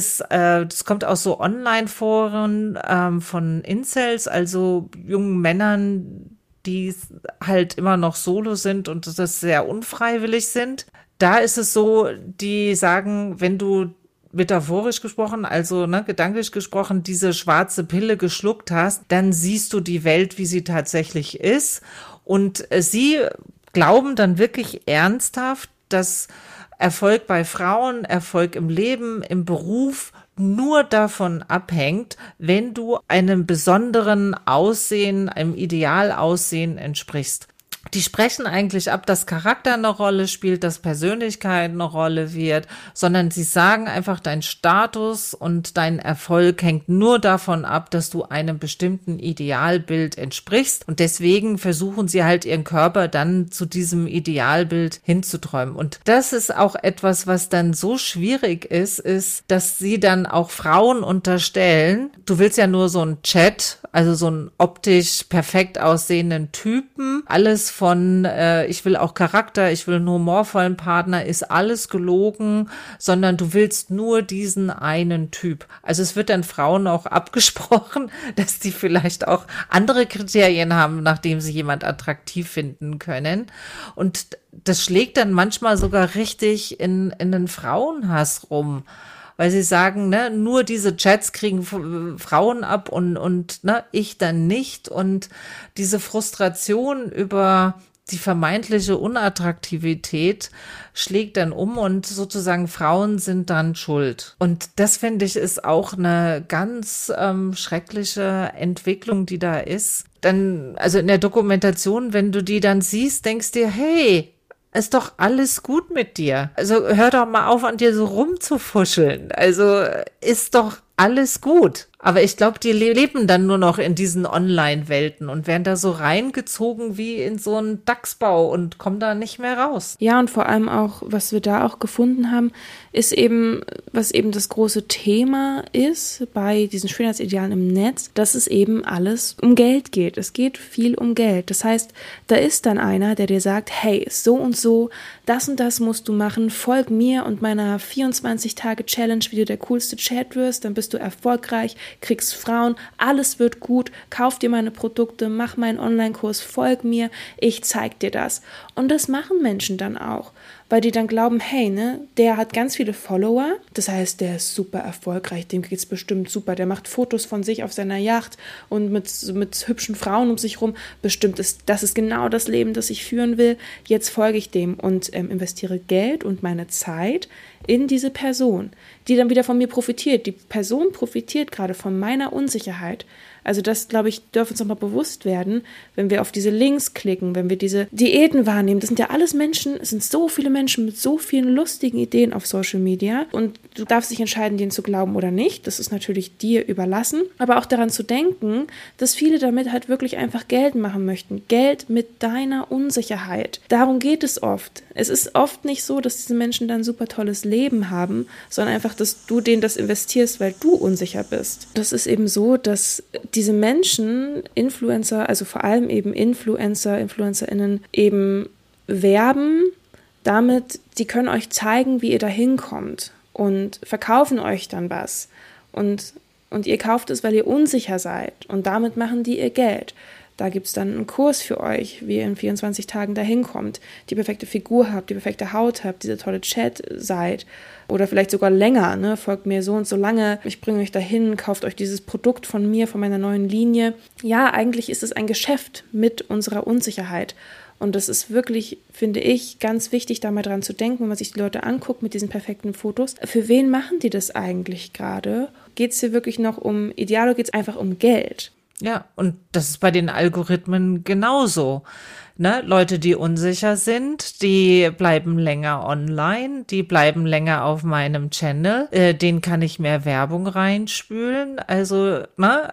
Das kommt aus so Online-Foren von Incels, also jungen Männern, die halt immer noch solo sind und das sehr unfreiwillig sind. Da ist es so, die sagen, wenn du metaphorisch gesprochen, also gedanklich gesprochen, diese schwarze Pille geschluckt hast, dann siehst du die Welt, wie sie tatsächlich ist. Und sie glauben dann wirklich ernsthaft, dass Erfolg bei Frauen, Erfolg im Leben, im Beruf nur davon abhängt, wenn du einem besonderen Aussehen, einem Idealaussehen entsprichst. Die sprechen eigentlich ab, dass Charakter eine Rolle spielt, dass Persönlichkeit eine Rolle wird, sondern sie sagen einfach, dein Status und dein Erfolg hängt nur davon ab, dass du einem bestimmten Idealbild entsprichst. Und deswegen versuchen sie halt ihren Körper dann zu diesem Idealbild hinzuträumen. Und das ist auch etwas, was dann so schwierig ist, dass sie dann auch Frauen unterstellen, du willst ja nur so einen Chat, also so einen optisch perfekt aussehenden Typen, alles von, ich will auch Charakter, ich will einen humorvollen Partner, ist alles gelogen, sondern du willst nur diesen einen Typ. Also es wird dann Frauen auch abgesprochen, dass die vielleicht auch andere Kriterien haben, nachdem sie jemand attraktiv finden können. Und das schlägt dann manchmal sogar richtig in den Frauenhass rum. Weil sie sagen, nur diese Chats kriegen Frauen ab und ich dann nicht. Und diese Frustration über die vermeintliche Unattraktivität schlägt dann um und sozusagen Frauen sind dann schuld. Und das, finde ich, ist auch eine ganz schreckliche Entwicklung, die da ist. Dann, also in der Dokumentation, wenn du die dann siehst, denkst dir, hey, ist doch alles gut mit dir. Also hör doch mal auf, an dir so rumzufuscheln. Also ist doch alles gut. Aber ich glaube, die leben dann nur noch in diesen Online-Welten und werden da so reingezogen wie in so einen Dachsbau und kommen da nicht mehr raus. Ja, und vor allem auch, was wir da auch gefunden haben, ist eben, was eben das große Thema ist bei diesen Schönheitsidealen im Netz, dass es eben alles um Geld geht. Es geht viel um Geld. Das heißt, da ist dann einer, der dir sagt, hey, so und so, das und das musst du machen, folg mir und meiner 24-Tage-Challenge, wie du der coolste Chat wirst, dann bist du erfolgreich, kriegst Frauen, alles wird gut, kauf dir meine Produkte, mach meinen Online-Kurs, folg mir, ich zeig dir das. Und das machen Menschen dann auch, weil die dann glauben, hey, der hat ganz viele Follower, das heißt, der ist super erfolgreich, dem geht's bestimmt super, der macht Fotos von sich auf seiner Yacht und mit hübschen Frauen um sich rum, das ist genau das Leben, das ich führen will, jetzt folge ich dem und investiere Geld und meine Zeit in diese Person, die dann wieder von mir profitiert. Die Person profitiert gerade von meiner Unsicherheit. Also das, glaube ich, dürfen uns nochmal bewusst werden, wenn wir auf diese Links klicken, wenn wir diese Diäten wahrnehmen. Das sind ja alles Menschen, es sind so viele Menschen mit so vielen lustigen Ideen auf Social Media und du darfst dich entscheiden, denen zu glauben oder nicht. Das ist natürlich dir überlassen. Aber auch daran zu denken, dass viele damit halt wirklich einfach Geld machen möchten. Geld mit deiner Unsicherheit. Darum geht es oft. Es ist oft nicht so, dass diese Menschen dann ein super tolles Leben haben, sondern einfach, dass du denen das investierst, weil du unsicher bist. Das ist eben so, dass diese Menschen, Influencer, also vor allem eben InfluencerInnen eben werben damit, die können euch zeigen, wie ihr da hinkommt und verkaufen euch dann was. Und ihr kauft es, weil ihr unsicher seid und damit machen die ihr Geld. Da gibt es dann einen Kurs für euch, wie ihr in 24 Tagen da hinkommt, die perfekte Figur habt, die perfekte Haut habt, diese tolle Chat seid oder vielleicht sogar länger, folgt mir so und so lange, ich bringe euch dahin, kauft euch dieses Produkt von mir, von meiner neuen Linie. Ja, eigentlich ist es ein Geschäft mit unserer Unsicherheit. Und das ist wirklich, finde ich, ganz wichtig, da mal dran zu denken, wenn man sich die Leute anguckt mit diesen perfekten Fotos. Für wen machen die das eigentlich gerade? Geht es hier wirklich noch um Ideal oder geht es einfach um Geld? Ja, und das ist bei den Algorithmen genauso. Leute, die unsicher sind, die bleiben länger online, die bleiben länger auf meinem Channel, denen kann ich mehr Werbung reinspülen. Also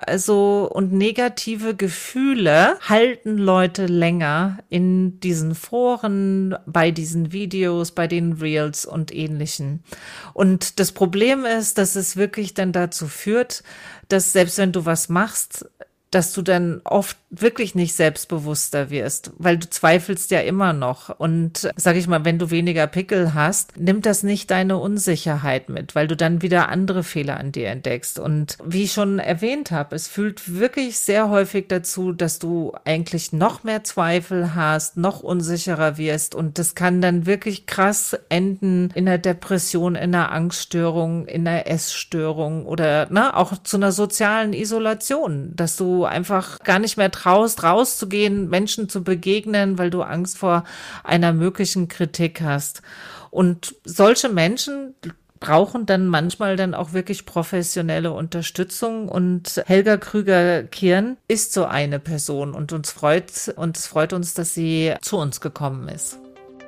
und negative Gefühle halten Leute länger in diesen Foren, bei diesen Videos, bei den Reels und Ähnlichen. Und das Problem ist, dass es wirklich dann dazu führt, dass selbst wenn du was machst, dass du dann oft wirklich nicht selbstbewusster wirst, weil du zweifelst ja immer noch. Und sag ich mal, wenn du weniger Pickel hast, nimmt das nicht deine Unsicherheit mit, weil du dann wieder andere Fehler an dir entdeckst. Und wie ich schon erwähnt habe, es führt wirklich sehr häufig dazu, dass du eigentlich noch mehr Zweifel hast, noch unsicherer wirst. Und das kann dann wirklich krass enden in einer Depression, in einer Angststörung, in einer Essstörung oder auch zu einer sozialen Isolation, dass du einfach gar nicht mehr traust, rauszugehen, Menschen zu begegnen, weil du Angst vor einer möglichen Kritik hast. Und solche Menschen brauchen dann manchmal dann auch wirklich professionelle Unterstützung, und Helga Krüger-Kirn ist so eine Person, und es freut uns, dass sie zu uns gekommen ist.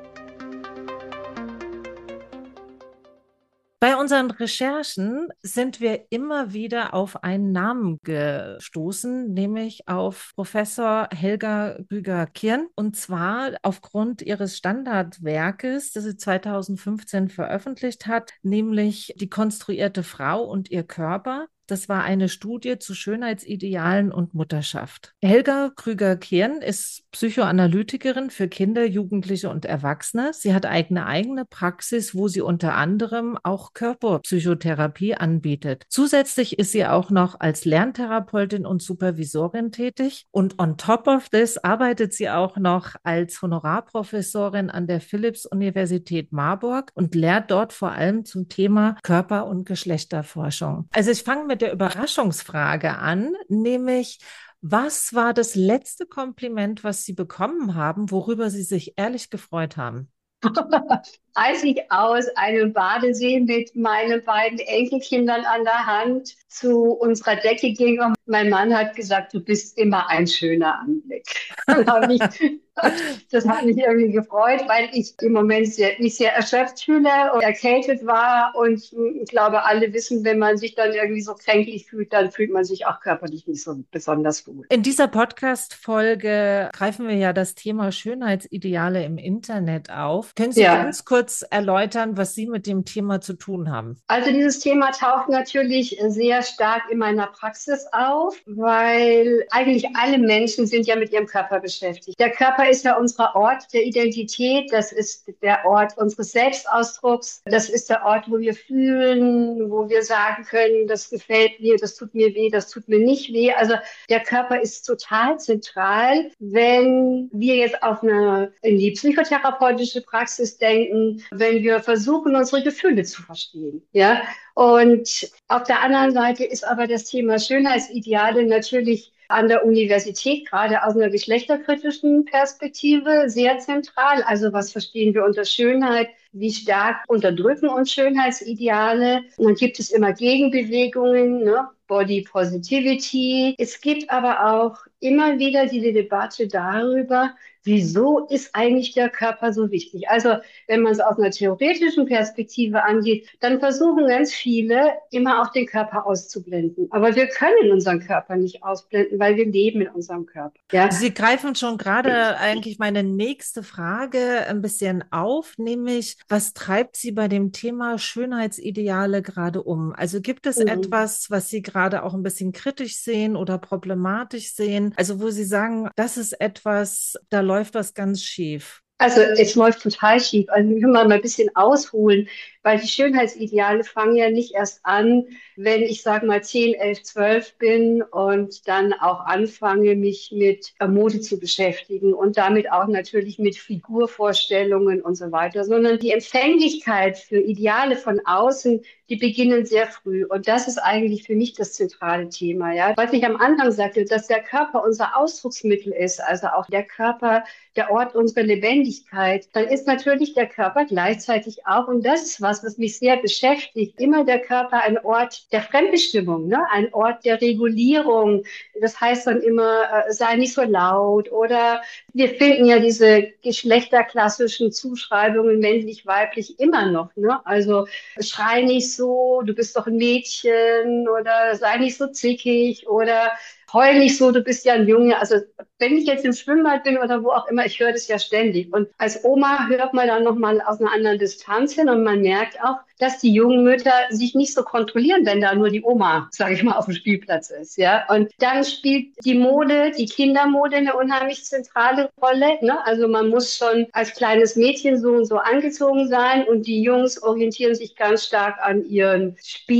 Bei unseren Recherchen sind wir immer wieder auf einen Namen gestoßen, nämlich auf Professor Helga Krüger-Kirn, und zwar aufgrund ihres Standardwerkes, das sie 2015 veröffentlicht hat, nämlich Die konstruierte Frau und ihr Körper. Das war eine Studie zu Schönheitsidealen und Mutterschaft. Helga Krüger-Kirn ist Psychoanalytikerin für Kinder, Jugendliche und Erwachsene. Sie hat eigene Praxis, wo sie unter anderem auch Körperpsychotherapie anbietet. Zusätzlich ist sie auch noch als Lerntherapeutin und Supervisorin tätig. Und on top of this arbeitet sie auch noch als Honorarprofessorin an der Philipps-Universität Marburg und lehrt dort vor allem zum Thema Körper- und Geschlechterforschung. Also ich fange mit der Überraschungsfrage an, nämlich: Was war das letzte Kompliment, was Sie bekommen haben, worüber Sie sich ehrlich gefreut haben? Als ich aus einem Badesee mit meinen beiden Enkelkindern an der Hand zu unserer Decke ging und mein Mann hat gesagt, du bist immer ein schöner Anblick. Das hat mich irgendwie gefreut, weil ich im Moment mich sehr erschöpft fühle und erkältet war. Und ich glaube, alle wissen, wenn man sich dann irgendwie so kränklich fühlt, dann fühlt man sich auch körperlich nicht so besonders gut. In dieser Podcast-Folge greifen wir ja das Thema Schönheitsideale im Internet auf. Können Sie ganz kurz erläutern, was Sie mit dem Thema zu tun haben? Also dieses Thema taucht natürlich sehr stark in meiner Praxis auf, weil eigentlich alle Menschen sind ja mit ihrem Körper beschäftigt. Der Körper ist ja unser Ort der Identität, das ist der Ort unseres Selbstausdrucks, das ist der Ort, wo wir fühlen, wo wir sagen können, das gefällt mir, das tut mir weh, das tut mir nicht weh. Also der Körper ist total zentral. Wenn wir jetzt in die psychotherapeutische Praxis denken, wenn wir versuchen, unsere Gefühle zu verstehen, ja. Und auf der anderen Seite ist aber das Thema Schönheitsideale natürlich an der Universität, gerade aus einer geschlechterkritischen Perspektive, sehr zentral. Also was verstehen wir unter Schönheit? Wie stark unterdrücken uns Schönheitsideale? Und dann gibt es immer Gegenbewegungen, ne? Body Positivity. Es gibt aber auch immer wieder diese Debatte darüber, wieso ist eigentlich der Körper so wichtig? Also wenn man es aus einer theoretischen Perspektive angeht, dann versuchen ganz viele immer auch den Körper auszublenden. Aber wir können unseren Körper nicht ausblenden, weil wir leben in unserem Körper. Ja? Sie greifen schon gerade eigentlich meine nächste Frage ein bisschen auf, nämlich: Was treibt Sie bei dem Thema Schönheitsideale gerade um? Also gibt es etwas, was Sie gerade auch ein bisschen kritisch sehen oder problematisch sehen? Also wo Sie sagen, das ist etwas, da läuft was ganz schief. Also es läuft total schief. Also wir können mal ein bisschen ausholen, weil die Schönheitsideale fangen ja nicht erst an, wenn ich sage mal 10, 11, 12 bin und dann auch anfange, mich mit Mode zu beschäftigen und damit auch natürlich mit Figurvorstellungen und so weiter, sondern die Empfänglichkeit für Ideale von außen, die beginnen sehr früh. Und das ist eigentlich für mich das zentrale Thema. Ja? Was ich am Anfang sagte, dass der Körper unser Ausdrucksmittel ist, also auch der Körper der Ort unserer Lebendigkeit, dann ist natürlich der Körper gleichzeitig auch, und das ist was mich sehr beschäftigt, immer der Körper ein Ort der Fremdbestimmung, ne? Ein Ort der Regulierung. Das heißt dann immer, sei nicht so laut, oder wir finden ja diese geschlechterklassischen Zuschreibungen männlich, weiblich immer noch, ne? Also schrei nicht so, du bist doch ein Mädchen, oder sei nicht so zickig, oder heul nicht so, du bist ja ein Junge. Also wenn ich jetzt im Schwimmbad bin oder wo auch immer, ich höre das ja ständig. Und als Oma hört man dann nochmal aus einer anderen Distanz hin und man merkt auch, dass die jungen Mütter sich nicht so kontrollieren, wenn da nur die Oma, sage ich mal, auf dem Spielplatz ist, ja. Und dann spielt die Mode, die Kindermode eine unheimlich zentrale Rolle, ne? Also man muss schon als kleines Mädchen so und so angezogen sein und die Jungs orientieren sich ganz stark an ihren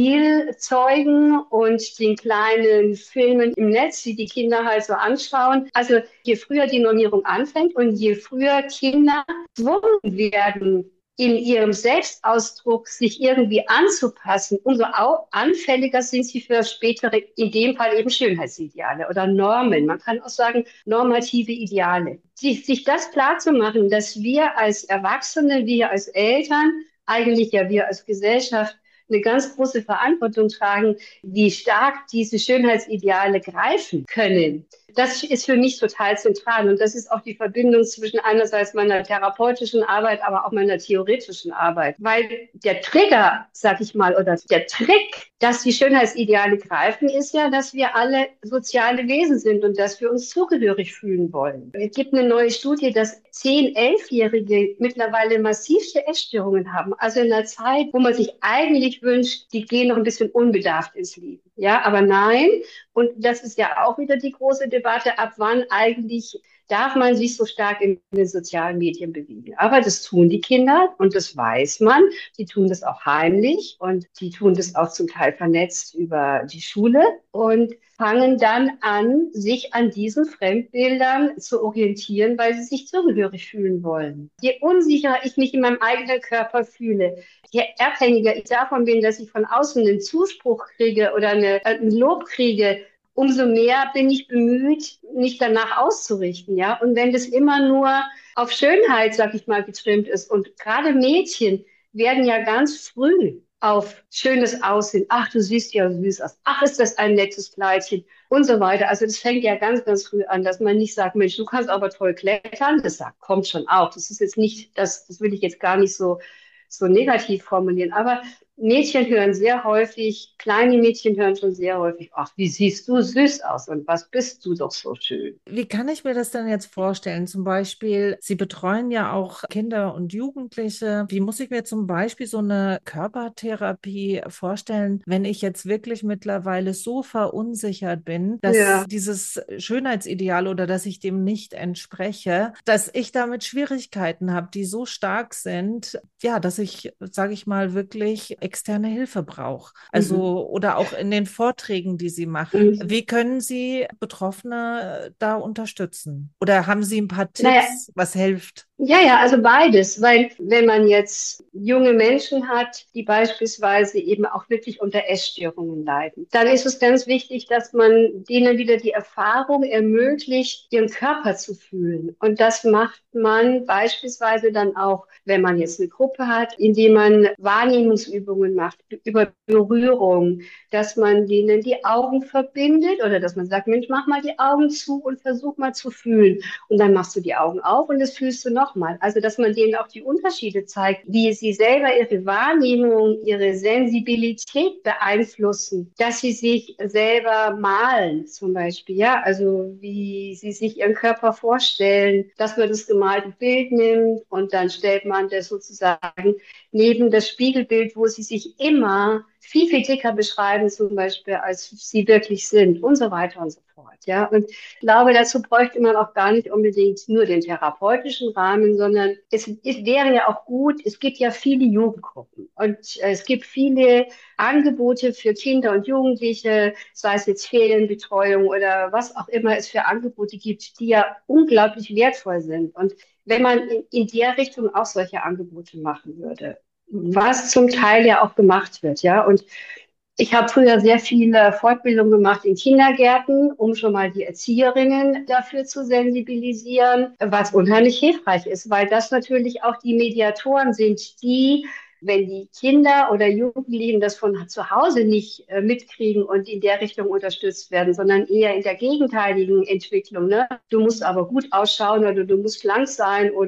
Spielzeugen und den kleinen Filmen im Netz, die die Kinder halt so anschauen. Also je früher die Normierung anfängt und je früher Kinder gezwungen werden, in ihrem Selbstausdruck sich irgendwie anzupassen, umso anfälliger sind sie für spätere, in dem Fall eben Schönheitsideale oder Normen. Man kann auch sagen, normative Ideale. Sich das klar zu machen, dass wir als Erwachsene, wir als Eltern, eigentlich ja wir als Gesellschaft eine ganz große Verantwortung tragen, wie stark diese Schönheitsideale greifen können. Das ist für mich total zentral und das ist auch die Verbindung zwischen einerseits meiner therapeutischen Arbeit, aber auch meiner theoretischen Arbeit. Weil der Trigger, sag ich mal, oder der Trick, dass die Schönheitsideale greifen, ist ja, dass wir alle soziale Wesen sind und dass wir uns zugehörig fühlen wollen. Es gibt eine neue Studie, dass 10-, 11-Jährige mittlerweile massivste Essstörungen haben. Also in einer Zeit, wo man sich eigentlich wünscht, die gehen noch ein bisschen unbedarft ins Leben. Ja, aber nein. Und das ist ja auch wieder die große Debatte, ab wann eigentlich darf man sich so stark in den sozialen Medien bewegen. Aber das tun die Kinder und das weiß man. Die tun das auch heimlich und die tun das auch zum Teil vernetzt über die Schule und fangen dann an, sich an diesen Fremdbildern zu orientieren, weil sie sich zugehörig fühlen wollen. Je unsicherer ich mich in meinem eigenen Körper fühle, je abhängiger ich davon bin, dass ich von außen einen Zuspruch kriege oder ein Lob kriege, umso mehr bin ich bemüht, mich danach auszurichten, ja. Und wenn das immer nur auf Schönheit, sag ich mal, getrimmt ist und gerade Mädchen werden ja ganz früh auf schönes Aussehen. Ach, du siehst ja süß aus. Ach, ist das ein nettes Kleidchen und so weiter. Also das fängt ja ganz, ganz früh an, dass man nicht sagt, Mensch, du kannst aber toll klettern. Das sagt, kommt schon auch. Das ist jetzt nicht, das will ich jetzt gar nicht so negativ formulieren. Aber Mädchen hören sehr häufig, kleine Mädchen hören schon sehr häufig, ach, wie siehst du süß aus und was bist du doch so schön. Wie kann ich mir das denn jetzt vorstellen? Zum Beispiel, Sie betreuen ja auch Kinder und Jugendliche. Wie muss ich mir zum Beispiel so eine Körpertherapie vorstellen, wenn ich jetzt wirklich mittlerweile so verunsichert bin, dass dieses Schönheitsideal oder dass ich dem nicht entspreche, dass ich damit Schwierigkeiten habe, die so stark sind, ja, dass ich, sage ich mal, wirklich externe Hilfe brauche. Also, oder auch in den Vorträgen, die Sie machen. Wie können Sie Betroffene da unterstützen? Oder haben Sie ein paar Tipps, was hilft? Ja, also beides, weil wenn man jetzt junge Menschen hat, die beispielsweise eben auch wirklich unter Essstörungen leiden, dann ist es ganz wichtig, dass man denen wieder die Erfahrung ermöglicht, ihren Körper zu fühlen. Und das macht man beispielsweise dann auch, wenn man jetzt eine Gruppe hat, indem man Wahrnehmungsübungen macht, über Berührung, dass man denen die Augen verbindet oder dass man sagt, Mensch, mach mal die Augen zu und versuch mal zu fühlen. Und dann machst du die Augen auf und das fühlst du nochmal. Also, dass man denen auch die Unterschiede zeigt, wie sie selber ihre Wahrnehmung, ihre Sensibilität beeinflussen, dass sie sich selber malen zum Beispiel, ja, also wie sie sich ihren Körper vorstellen, dass man das gemalte Bild nimmt und dann stellt man das sozusagen neben das Spiegelbild, wo sie sich immer viel, viel dicker beschreiben, zum Beispiel, als sie wirklich sind und so weiter und so fort. Ja, und ich glaube, dazu bräuchte man auch gar nicht unbedingt nur den therapeutischen Rahmen, sondern es wäre ja auch gut, es gibt ja viele Jugendgruppen und es gibt viele Angebote für Kinder und Jugendliche, sei es jetzt Ferienbetreuung oder was auch immer es für Angebote gibt, die ja unglaublich wertvoll sind. Und wenn man in der Richtung auch solche Angebote machen würde, was zum Teil ja auch gemacht wird, ja. Und ich habe früher sehr viele Fortbildungen gemacht in Kindergärten, um schon mal die Erzieherinnen dafür zu sensibilisieren, was unheimlich hilfreich ist, weil das natürlich auch die Mediatoren sind, die, wenn die Kinder oder Jugendlichen das von zu Hause nicht mitkriegen und in der Richtung unterstützt werden, sondern eher in der gegenteiligen Entwicklung. Ne? Du musst aber gut ausschauen oder du musst schlank sein oder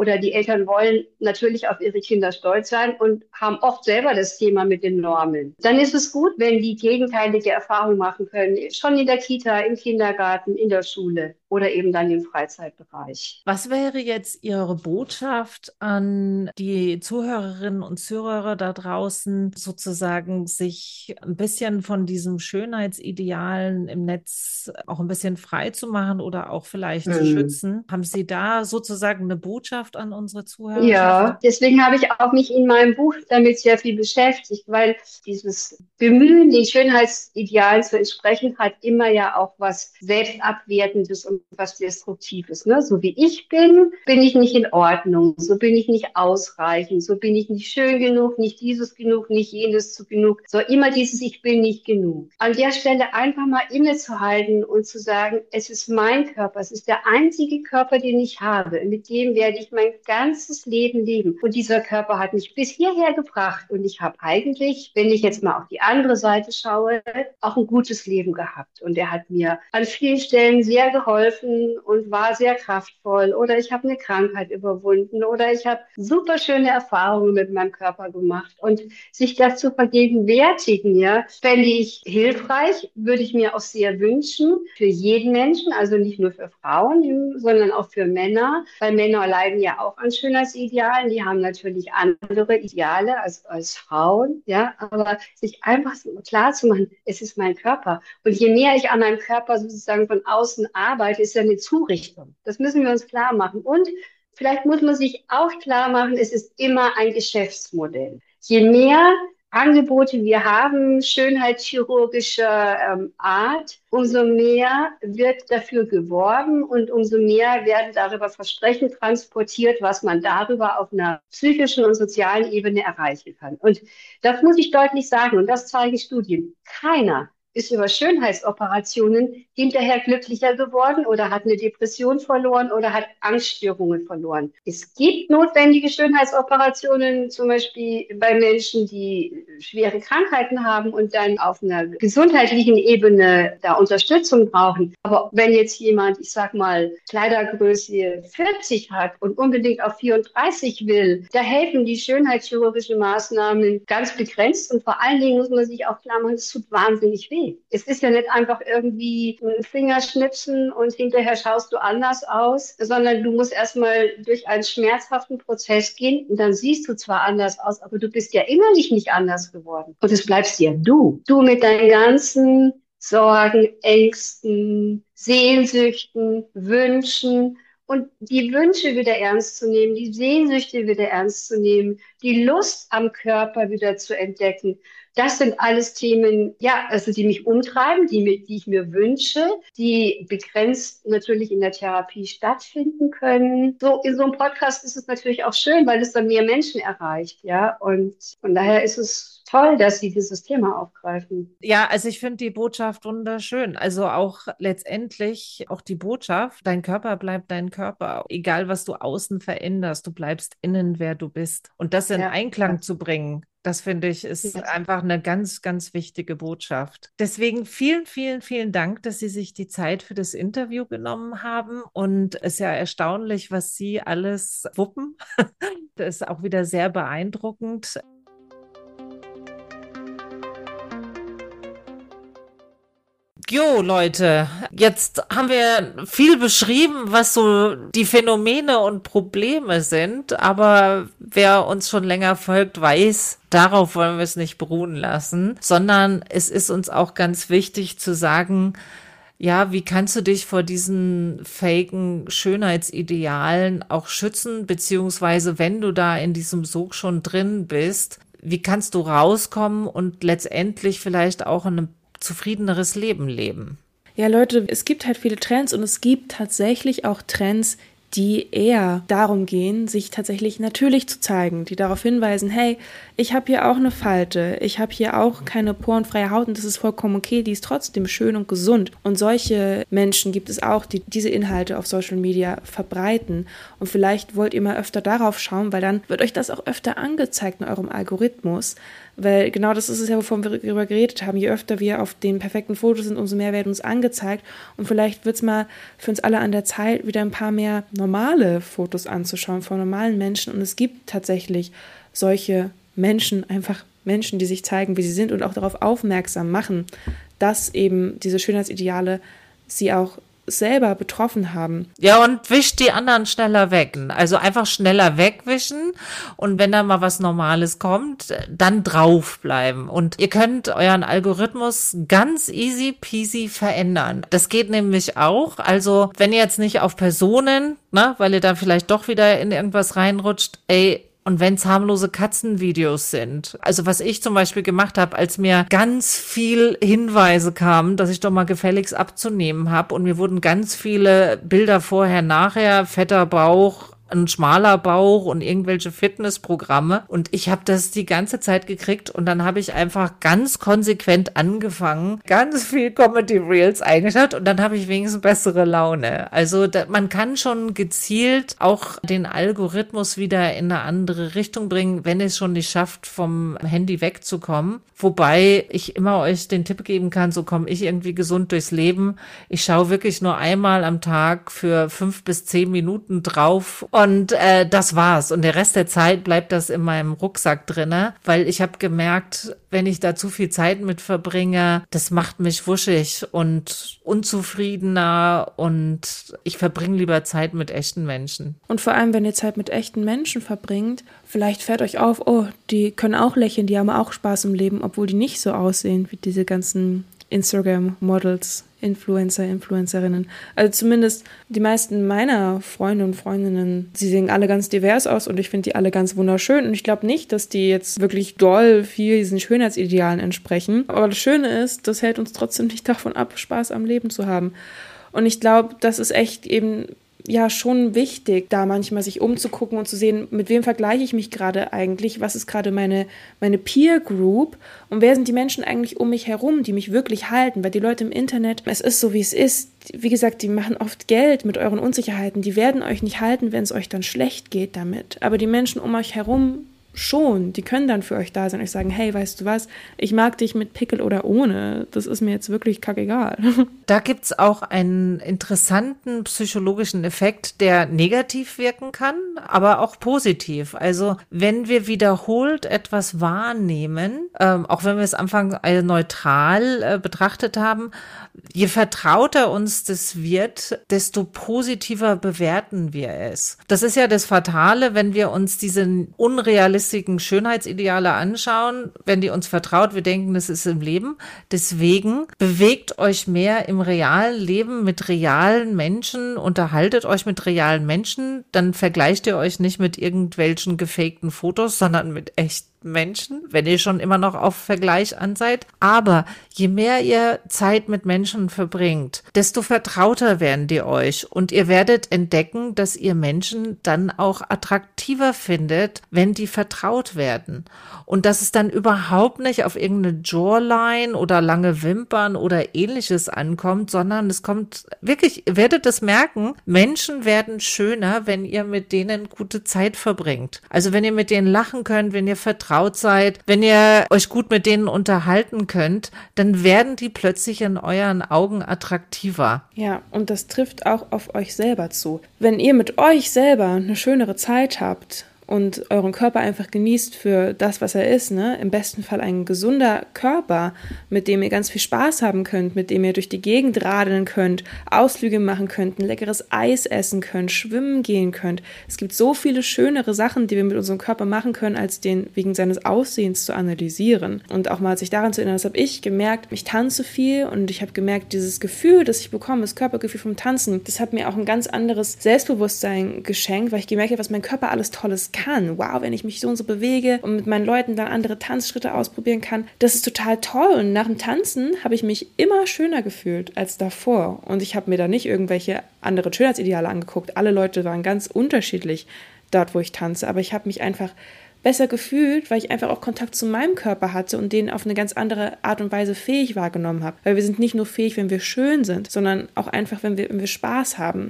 oder die Eltern wollen natürlich auf ihre Kinder stolz sein und haben oft selber das Thema mit den Normen. Dann ist es gut, wenn die gegenteilige Erfahrung machen können, schon in der Kita, im Kindergarten, in der Schule oder eben dann im Freizeitbereich. Was wäre jetzt Ihre Botschaft an die Zuhörerinnen und Zuhörer da draußen, sozusagen sich ein bisschen von diesem Schönheitsidealen im Netz auch ein bisschen frei zu machen oder auch vielleicht zu schützen? Haben Sie da sozusagen eine Botschaft an unsere Zuhörerschaft? Ja, deswegen habe ich auch mich in meinem Buch damit sehr viel beschäftigt, weil dieses Bemühen, den Schönheitsidealen zu entsprechen, hat immer ja auch was Selbstabwertendes und was Destruktives. Ne? So wie ich bin ich nicht in Ordnung, so bin ich nicht ausreichend, so bin ich nicht schön genug, nicht dieses genug, nicht jenes zu genug. So immer dieses Ich bin nicht genug. An der Stelle einfach mal innezuhalten und zu sagen, es ist mein Körper, es ist der einzige Körper, den ich habe. Mit dem werde ich mein ganzes Leben leben. Und dieser Körper hat mich bis hierher gebracht. Und ich habe eigentlich, wenn ich jetzt mal auf die andere Seite schaue, auch ein gutes Leben gehabt. Und er hat mir an vielen Stellen sehr geholfen und war sehr kraftvoll. Oder ich habe eine Krankheit überwunden. Oder ich habe super schöne Erfahrungen mit meinem Körper gemacht. Und sich das zu vergegenwärtigen, ja, fände ich hilfreich, würde ich mir auch sehr wünschen, für jeden Menschen, also nicht nur für Frauen, sondern auch für Männer, weil Männer leiden ja auch an Schönheitsidealen, die haben natürlich andere Ideale als Frauen, ja, aber sich einfach so klar zu machen, es ist mein Körper. Und je mehr ich an meinem Körper sozusagen von außen arbeite, ist ja eine Zurichtung. Das müssen wir uns klar machen. Und vielleicht muss man sich auch klar machen, es ist immer ein Geschäftsmodell. Je mehr Angebote wir haben, schönheitschirurgischer Art, umso mehr wird dafür geworben und umso mehr werden darüber Versprechen transportiert, was man darüber auf einer psychischen und sozialen Ebene erreichen kann. Und das muss ich deutlich sagen, und das zeigen Studien. Keiner ist über Schönheitsoperationen hinterher glücklicher geworden oder hat eine Depression verloren oder hat Angststörungen verloren. Es gibt notwendige Schönheitsoperationen, zum Beispiel bei Menschen, die schwere Krankheiten haben und dann auf einer gesundheitlichen Ebene da Unterstützung brauchen. Aber wenn jetzt jemand, ich sag mal, Kleidergröße 40 hat und unbedingt auf 34 will, da helfen die schönheitschirurgischen Maßnahmen ganz begrenzt und vor allen Dingen muss man sich auch klar machen, es tut wahnsinnig weh. Es ist ja nicht einfach irgendwie ein Fingerschnipsen und hinterher schaust du anders aus, sondern du musst erstmal durch einen schmerzhaften Prozess gehen und dann siehst du zwar anders aus, aber du bist ja innerlich nicht anders geworden. Und es bleibst ja du. Du mit deinen ganzen Sorgen, Ängsten, Sehnsüchten, Wünschen. Und die Wünsche wieder ernst zu nehmen, die Sehnsüchte wieder ernst zu nehmen, die Lust am Körper wieder zu entdecken. Das sind alles Themen, ja, also die mich umtreiben, die ich mir wünsche, die begrenzt natürlich in der Therapie stattfinden können. So in so einem Podcast ist es natürlich auch schön, weil es dann mehr Menschen erreicht, ja. Und von daher ist es toll, dass Sie dieses Thema aufgreifen. Ja, also ich finde die Botschaft wunderschön. Also auch letztendlich auch die Botschaft, dein Körper bleibt dein Körper. Egal, was du außen veränderst, du bleibst innen, wer du bist. Und das in Einklang zu bringen, das finde ich, ist einfach eine ganz, ganz wichtige Botschaft. Deswegen vielen, vielen, vielen Dank, dass Sie sich die Zeit für das Interview genommen haben. Und es ist ja erstaunlich, was Sie alles wuppen. Das ist auch wieder sehr beeindruckend. Jo, Leute, jetzt haben wir viel beschrieben, was so die Phänomene und Probleme sind, aber wer uns schon länger folgt, weiß, darauf wollen wir es nicht beruhen lassen, sondern es ist uns auch ganz wichtig zu sagen, ja, wie kannst du dich vor diesen faken Schönheitsidealen auch schützen, beziehungsweise wenn du da in diesem Sog schon drin bist, wie kannst du rauskommen und letztendlich vielleicht auch in einem zufriedeneres Leben leben. Ja, Leute, es gibt halt viele Trends und es gibt tatsächlich auch Trends, die eher darum gehen, sich tatsächlich natürlich zu zeigen, die darauf hinweisen, hey, ich habe hier auch eine Falte, ich habe hier auch keine porenfreie Haut und das ist vollkommen okay, die ist trotzdem schön und gesund. Und solche Menschen gibt es auch, die diese Inhalte auf Social Media verbreiten. Und vielleicht wollt ihr mal öfter darauf schauen, weil dann wird euch das auch öfter angezeigt in eurem Algorithmus, Weil genau das ist es ja, wovon wir darüber geredet haben. Je öfter wir auf den perfekten Fotos sind, umso mehr werden uns angezeigt. Und vielleicht wird es mal für uns alle an der Zeit, wieder ein paar mehr normale Fotos anzuschauen von normalen Menschen. Und es gibt tatsächlich solche Menschen, einfach Menschen, die sich zeigen, wie sie sind und auch darauf aufmerksam machen, dass eben diese Schönheitsideale sie auch selber betroffen haben. Ja, und wischt die anderen schneller weg. Also einfach schneller wegwischen und wenn da mal was Normales kommt, dann draufbleiben. Und ihr könnt euren Algorithmus ganz easy peasy verändern. Das geht nämlich auch. Also wenn ihr jetzt nicht auf Personen, weil ihr da vielleicht doch wieder in irgendwas reinrutscht, und wenn es harmlose Katzenvideos sind, also was ich zum Beispiel gemacht habe, als mir ganz viel Hinweise kamen, dass ich doch mal gefälligst abzunehmen habe und mir wurden ganz viele Bilder vorher, nachher, fetter Bauch, ein schmaler Bauch und irgendwelche Fitnessprogramme und ich habe das die ganze Zeit gekriegt und dann habe ich einfach ganz konsequent angefangen, ganz viel Comedy Reels eingeschaut und dann habe ich wenigstens bessere Laune. Also man kann schon gezielt auch den Algorithmus wieder in eine andere Richtung bringen, wenn es schon nicht schafft, vom Handy wegzukommen. Wobei ich immer euch den Tipp geben kann, so komme ich irgendwie gesund durchs Leben. Ich schaue wirklich nur einmal am Tag für 5 bis 10 Minuten drauf und das war's. Und der Rest der Zeit bleibt das in meinem Rucksack drinne, weil ich habe gemerkt, wenn ich da zu viel Zeit mit verbringe, das macht mich wuschig und unzufriedener und ich verbringe lieber Zeit mit echten Menschen. Und vor allem, wenn ihr Zeit mit echten Menschen verbringt, vielleicht fällt euch auf, oh, die können auch lächeln, die haben auch Spaß im Leben, obwohl die nicht so aussehen wie diese ganzen Instagram-Models, Influencer, Influencerinnen. Also zumindest die meisten meiner Freunde und Freundinnen, sie sehen alle ganz divers aus und ich finde die alle ganz wunderschön. Und ich glaube nicht, dass die jetzt wirklich doll viel diesen Schönheitsidealen entsprechen. Aber das Schöne ist, das hält uns trotzdem nicht davon ab, Spaß am Leben zu haben. Und ich glaube, das ist echt eben ja schon wichtig, da manchmal sich umzugucken und zu sehen, mit wem vergleiche ich mich gerade eigentlich, was ist gerade meine Peer Group und wer sind die Menschen eigentlich um mich herum, die mich wirklich halten, weil die Leute im Internet, es ist so, wie es ist, wie gesagt, die machen oft Geld mit euren Unsicherheiten, die werden euch nicht halten, wenn es euch dann schlecht geht damit, aber die Menschen um euch herum schon, die können dann für euch da sein und euch sagen, hey, weißt du was, ich mag dich mit Pickel oder ohne, das ist mir jetzt wirklich kackegal. Da gibt's auch einen interessanten psychologischen Effekt, der negativ wirken kann, aber auch positiv. Also wenn wir wiederholt etwas wahrnehmen, auch wenn wir es anfangs neutral betrachtet haben, je vertrauter uns das wird, desto positiver bewerten wir es. Das ist ja das Fatale, wenn wir uns diese unrealistischen Schönheitsideale anschauen, wenn die uns vertraut, wir denken, das ist im Leben. Deswegen bewegt euch mehr im realen Leben mit realen Menschen, unterhaltet euch mit realen Menschen, dann vergleicht ihr euch nicht mit irgendwelchen gefakten Fotos, sondern mit echten Menschen, wenn ihr schon immer noch auf Vergleich an seid. Aber je mehr ihr Zeit mit Menschen verbringt, desto vertrauter werden die euch und ihr werdet entdecken, dass ihr Menschen dann auch attraktiver findet, wenn die vertraut werden. Und dass es dann überhaupt nicht auf irgendeine Jawline oder lange Wimpern oder ähnliches ankommt, sondern es kommt wirklich, ihr werdet es merken, Menschen werden schöner, wenn ihr mit denen gute Zeit verbringt. Also wenn ihr mit denen lachen könnt, wenn ihr vertraut seid, wenn ihr euch gut mit denen unterhalten könnt, dann werden die plötzlich in euren Augen attraktiver. Ja, und das trifft auch auf euch selber zu. Wenn ihr mit euch selber eine schönere Zeit habt und euren Körper einfach genießt für das, was er ist, ne? Im besten Fall ein gesunder Körper, mit dem ihr ganz viel Spaß haben könnt, mit dem ihr durch die Gegend radeln könnt, Ausflüge machen könnt, ein leckeres Eis essen könnt, schwimmen gehen könnt. Es gibt so viele schönere Sachen, die wir mit unserem Körper machen können, als den wegen seines Aussehens zu analysieren. Und auch mal sich daran zu erinnern, das habe ich gemerkt, ich tanze viel und ich habe gemerkt, dieses Gefühl, das ich bekomme, das Körpergefühl vom Tanzen, das hat mir auch ein ganz anderes Selbstbewusstsein geschenkt, weil ich gemerkt habe, was mein Körper alles Tolles kann. Wow, wenn ich mich so und so bewege und mit meinen Leuten dann andere Tanzschritte ausprobieren kann, das ist total toll. Und nach dem Tanzen habe ich mich immer schöner gefühlt als davor. Und ich habe mir da nicht irgendwelche andere Schönheitsideale angeguckt. Alle Leute waren ganz unterschiedlich dort, wo ich tanze. Aber ich habe mich einfach besser gefühlt, weil ich einfach auch Kontakt zu meinem Körper hatte und den auf eine ganz andere Art und Weise fähig wahrgenommen habe. Weil wir sind nicht nur fähig, wenn wir schön sind, sondern auch einfach, wenn wir Spaß haben.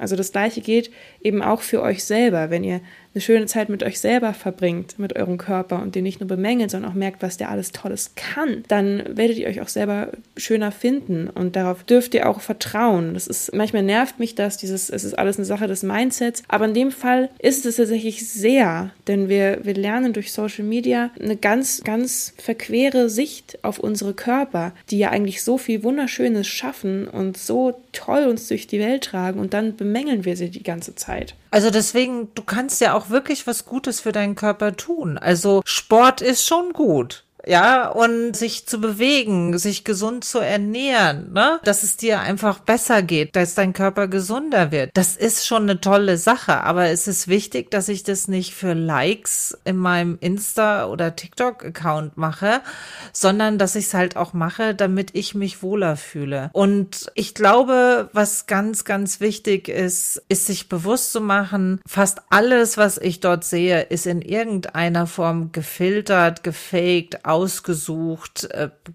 Also das Gleiche gilt eben auch für euch selber, wenn ihr eine schöne Zeit mit euch selber verbringt, mit eurem Körper und den nicht nur bemängelt, sondern auch merkt, was der alles Tolles kann, dann werdet ihr euch auch selber schöner finden und darauf dürft ihr auch vertrauen. Manchmal nervt mich das, es ist alles eine Sache des Mindsets, aber in dem Fall ist es tatsächlich sehr, denn wir lernen durch Social Media eine ganz, ganz verquere Sicht auf unsere Körper, die ja eigentlich so viel Wunderschönes schaffen und so toll uns durch die Welt tragen und dann bemängeln wir sie die ganze Zeit. Also deswegen, du kannst ja auch wirklich was Gutes für deinen Körper tun. Also Sport ist schon gut. Ja, und sich zu bewegen, sich gesund zu ernähren, ne, dass es dir einfach besser geht, dass dein Körper gesunder wird. Das ist schon eine tolle Sache, aber es ist wichtig, dass ich das nicht für Likes in meinem Insta- oder TikTok-Account mache, sondern dass ich es halt auch mache, damit ich mich wohler fühle. Und ich glaube, was ganz, ganz wichtig ist sich bewusst zu machen, fast alles, was ich dort sehe, ist in irgendeiner Form gefiltert, gefaked, ausgesucht,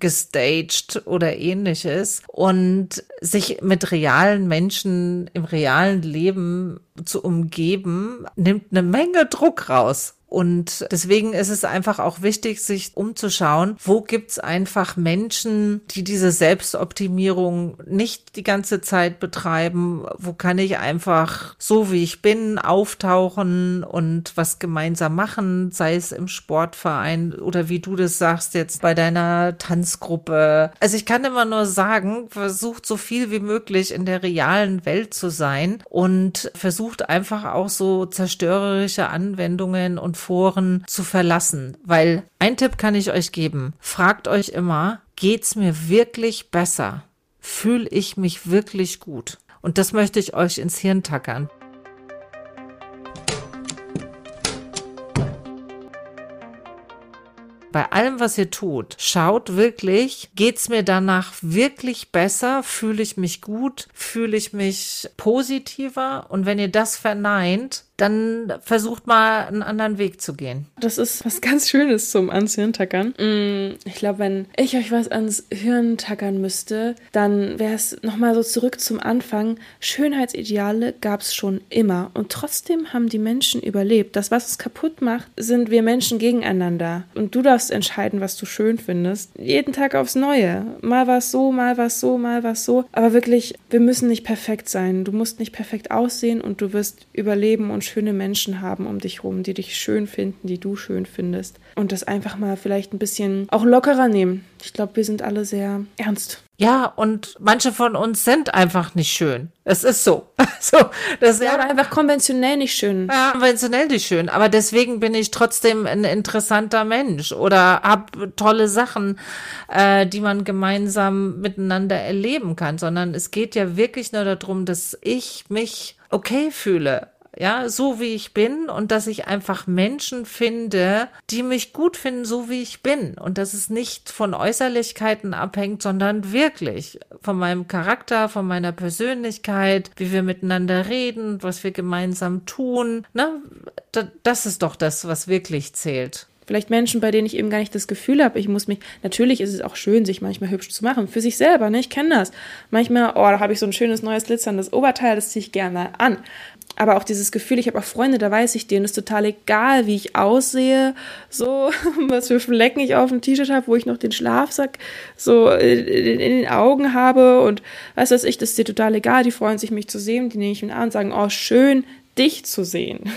gestaged oder ähnliches und sich mit realen Menschen im realen Leben zu umgeben, nimmt eine Menge Druck raus. Und deswegen ist es einfach auch wichtig, sich umzuschauen, wo gibt's einfach Menschen, die diese Selbstoptimierung nicht die ganze Zeit betreiben, wo kann ich einfach so wie ich bin auftauchen und was gemeinsam machen, sei es im Sportverein oder wie du das sagst jetzt bei deiner Tanzgruppe. Also ich kann immer nur sagen, versucht so viel wie möglich in der realen Welt zu sein und versucht einfach auch so zerstörerische Anwendungen und Foren zu verlassen, weil ein Tipp kann ich euch geben, fragt euch immer, geht's mir wirklich besser? Fühle ich mich wirklich gut? Und das möchte ich euch ins Hirn tackern. Bei allem, was ihr tut, schaut wirklich, geht's mir danach wirklich besser? Fühle ich mich gut? Fühle ich mich positiver? Und wenn ihr das verneint, dann versucht mal einen anderen Weg zu gehen. Das ist was ganz Schönes zum ans Hirn tackern. Ich glaube, wenn ich euch was ans Hirn tackern müsste, dann wäre es nochmal so zurück zum Anfang. Schönheitsideale gab es schon immer und trotzdem haben die Menschen überlebt. Das, was es kaputt macht, sind wir Menschen gegeneinander. Und du darfst entscheiden, was du schön findest. Jeden Tag aufs Neue. Mal was so, mal was so, mal was so. Aber wirklich, wir müssen nicht perfekt sein. Du musst nicht perfekt aussehen und du wirst überleben und schöne Menschen haben um dich rum, die dich schön finden, die du schön findest. Und das einfach mal vielleicht ein bisschen auch lockerer nehmen. Ich glaube, wir sind alle sehr ernst. Ja, und manche von uns sind einfach nicht schön. Es ist so. Das ja, oder einfach konventionell nicht schön. Ja, konventionell nicht schön. Aber deswegen bin ich trotzdem ein interessanter Mensch oder habe tolle Sachen, die man gemeinsam miteinander erleben kann. Sondern es geht ja wirklich nur darum, dass ich mich okay fühle. Ja, so wie ich bin und dass ich einfach Menschen finde, die mich gut finden, so wie ich bin und dass es nicht von Äußerlichkeiten abhängt, sondern wirklich von meinem Charakter, von meiner Persönlichkeit, wie wir miteinander reden, was wir gemeinsam tun. Ne? Das ist doch das, was wirklich zählt. Vielleicht Menschen, bei denen ich eben gar nicht das Gefühl habe, natürlich ist es auch schön, sich manchmal hübsch zu machen, für sich selber, ne? Ich kenne das. Manchmal, da habe ich so ein schönes, neues, glitzerndes Oberteil, das ziehe ich gerne an. Aber auch dieses Gefühl, ich habe auch Freunde, da weiß ich denen, ist total egal, wie ich aussehe, so, was für Flecken ich auf dem T-Shirt habe, wo ich noch den Schlafsack so in den Augen habe und was weiß ich, das ist dir total egal, die freuen sich, mich zu sehen, die nehme ich mir an und sagen, oh, schön, dich zu sehen.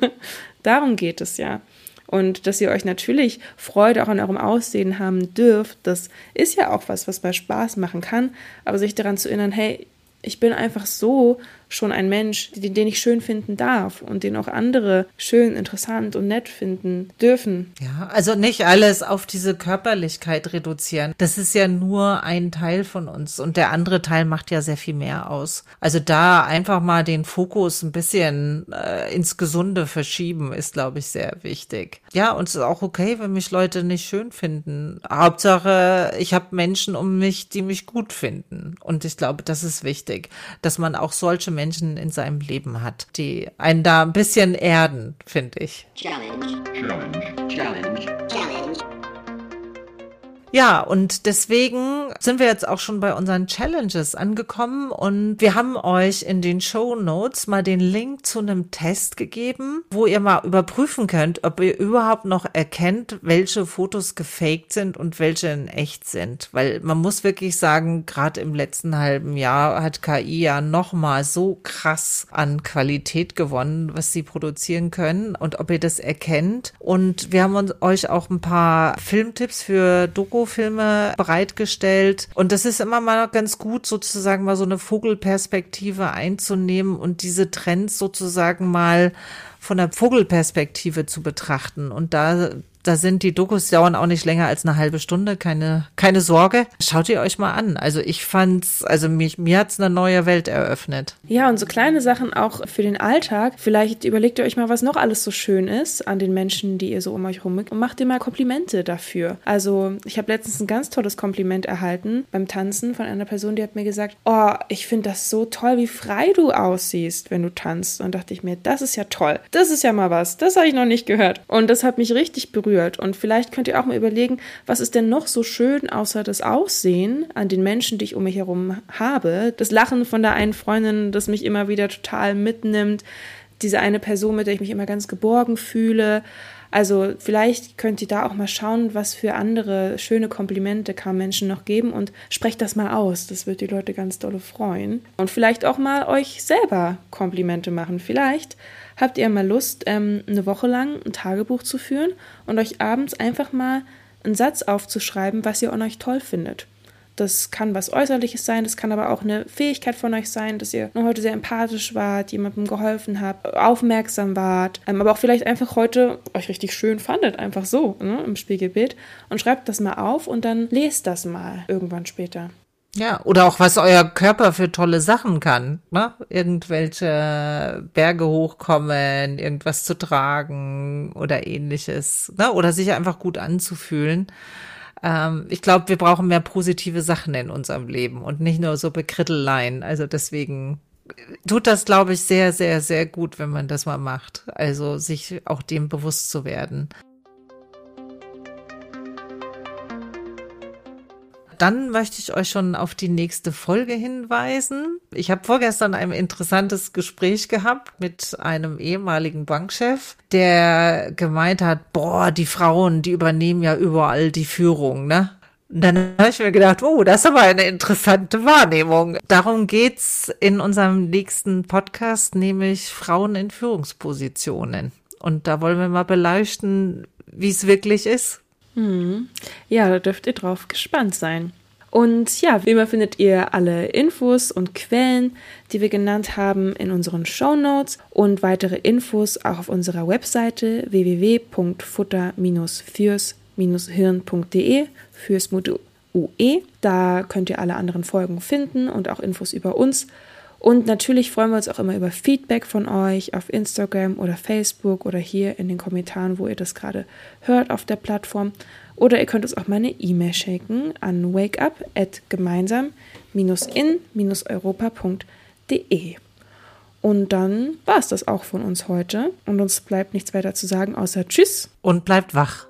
Darum geht es ja. Und dass ihr euch natürlich Freude auch an eurem Aussehen haben dürft, das ist ja auch was mal Spaß machen kann, aber sich daran zu erinnern, hey, ich bin einfach so schon ein Mensch, den ich schön finden darf und den auch andere schön, interessant und nett finden dürfen. Ja, also nicht alles auf diese Körperlichkeit reduzieren. Das ist ja nur ein Teil von uns und der andere Teil macht ja sehr viel mehr aus. Also da einfach mal den Fokus ein bisschen ins Gesunde verschieben, ist, glaube ich, sehr wichtig. Ja, und es ist auch okay, wenn mich Leute nicht schön finden. Hauptsache, ich habe Menschen um mich, die mich gut finden. Und ich glaube, das ist wichtig, dass man auch solche Menschen in seinem Leben hat, die einen da ein bisschen erden, finde ich. Challenge. Challenge. Challenge. Challenge. Ja, und deswegen sind wir jetzt auch schon bei unseren Challenges angekommen und wir haben euch in den Shownotes mal den Link zu einem Test gegeben, wo ihr mal überprüfen könnt, ob ihr überhaupt noch erkennt, welche Fotos gefaked sind und welche in echt sind. Weil man muss wirklich sagen, gerade im letzten halben Jahr hat KI ja nochmal so krass an Qualität gewonnen, was sie produzieren können und ob ihr das erkennt. Und wir haben euch auch ein paar Filmtipps für Dokufilme bereitgestellt. Und das ist immer mal ganz gut, sozusagen mal so eine Vogelperspektive einzunehmen und diese Trends sozusagen mal von der Vogelperspektive zu betrachten. Und da sind die Dokus, dauern auch nicht länger als eine halbe Stunde, keine Sorge. Schaut ihr euch mal an. Also ich fand's, mir hat's eine neue Welt eröffnet. Ja, und so kleine Sachen auch für den Alltag. Vielleicht überlegt ihr euch mal, was noch alles so schön ist an den Menschen, die ihr so um euch herum und macht ihr mal Komplimente dafür. Also ich habe letztens ein ganz tolles Kompliment erhalten beim Tanzen von einer Person, die hat mir gesagt, oh, ich finde das so toll, wie frei du aussiehst, wenn du tanzt. Und dachte ich mir, das ist ja toll. Das ist ja mal was. Das habe ich noch nicht gehört. Und das hat mich richtig berührt. Und vielleicht könnt ihr auch mal überlegen, was ist denn noch so schön außer das Aussehen an den Menschen, die ich um mich herum habe. Das Lachen von der einen Freundin, das mich immer wieder total mitnimmt. Diese eine Person, mit der ich mich immer ganz geborgen fühle. Also vielleicht könnt ihr da auch mal schauen, was für andere schöne Komplimente kann Menschen noch geben und sprecht das mal aus. Das wird die Leute ganz dolle freuen. Und vielleicht auch mal euch selber Komplimente machen. Vielleicht habt ihr mal Lust, eine Woche lang ein Tagebuch zu führen und euch abends einfach mal einen Satz aufzuschreiben, was ihr an euch toll findet. Das kann was Äußerliches sein, das kann aber auch eine Fähigkeit von euch sein, dass ihr nur heute sehr empathisch wart, jemandem geholfen habt, aufmerksam wart, aber auch vielleicht einfach heute euch richtig schön fandet, einfach so, ne, im Spiegelbild. Und schreibt das mal auf und dann lest das mal irgendwann später. Ja, oder auch was euer Körper für tolle Sachen kann, ne? Irgendwelche Berge hochkommen, irgendwas zu tragen oder ähnliches, ne? Oder sich einfach gut anzufühlen. Ich glaube, wir brauchen mehr positive Sachen in unserem Leben und nicht nur so Bekritteleien. Also deswegen tut das, glaube ich, sehr, sehr, sehr gut, wenn man das mal macht. Also sich auch dem bewusst zu werden. Dann möchte ich euch schon auf die nächste Folge hinweisen. Ich habe vorgestern ein interessantes Gespräch gehabt mit einem ehemaligen Bankchef, der gemeint hat, boah, die Frauen, die übernehmen ja überall die Führung, ne? Und dann habe ich mir gedacht, oh, das ist aber eine interessante Wahrnehmung. Darum geht's in unserem nächsten Podcast, nämlich Frauen in Führungspositionen. Und da wollen wir mal beleuchten, wie es wirklich ist. Ja, da dürft ihr drauf gespannt sein. Und ja, wie immer findet ihr alle Infos und Quellen, die wir genannt haben, in unseren Shownotes und weitere Infos auch auf unserer Webseite www.futter-fürs-hirn.de fürs mit UE. Da könnt ihr alle anderen Folgen finden und auch Infos über uns. Und natürlich freuen wir uns auch immer über Feedback von euch auf Instagram oder Facebook oder hier in den Kommentaren, wo ihr das gerade hört auf der Plattform. Oder ihr könnt uns auch mal eine E-Mail schicken an wakeup@gemeinsam-europa.de. Und dann war es das auch von uns heute. Und uns bleibt nichts weiter zu sagen, außer Tschüss. Und bleibt wach.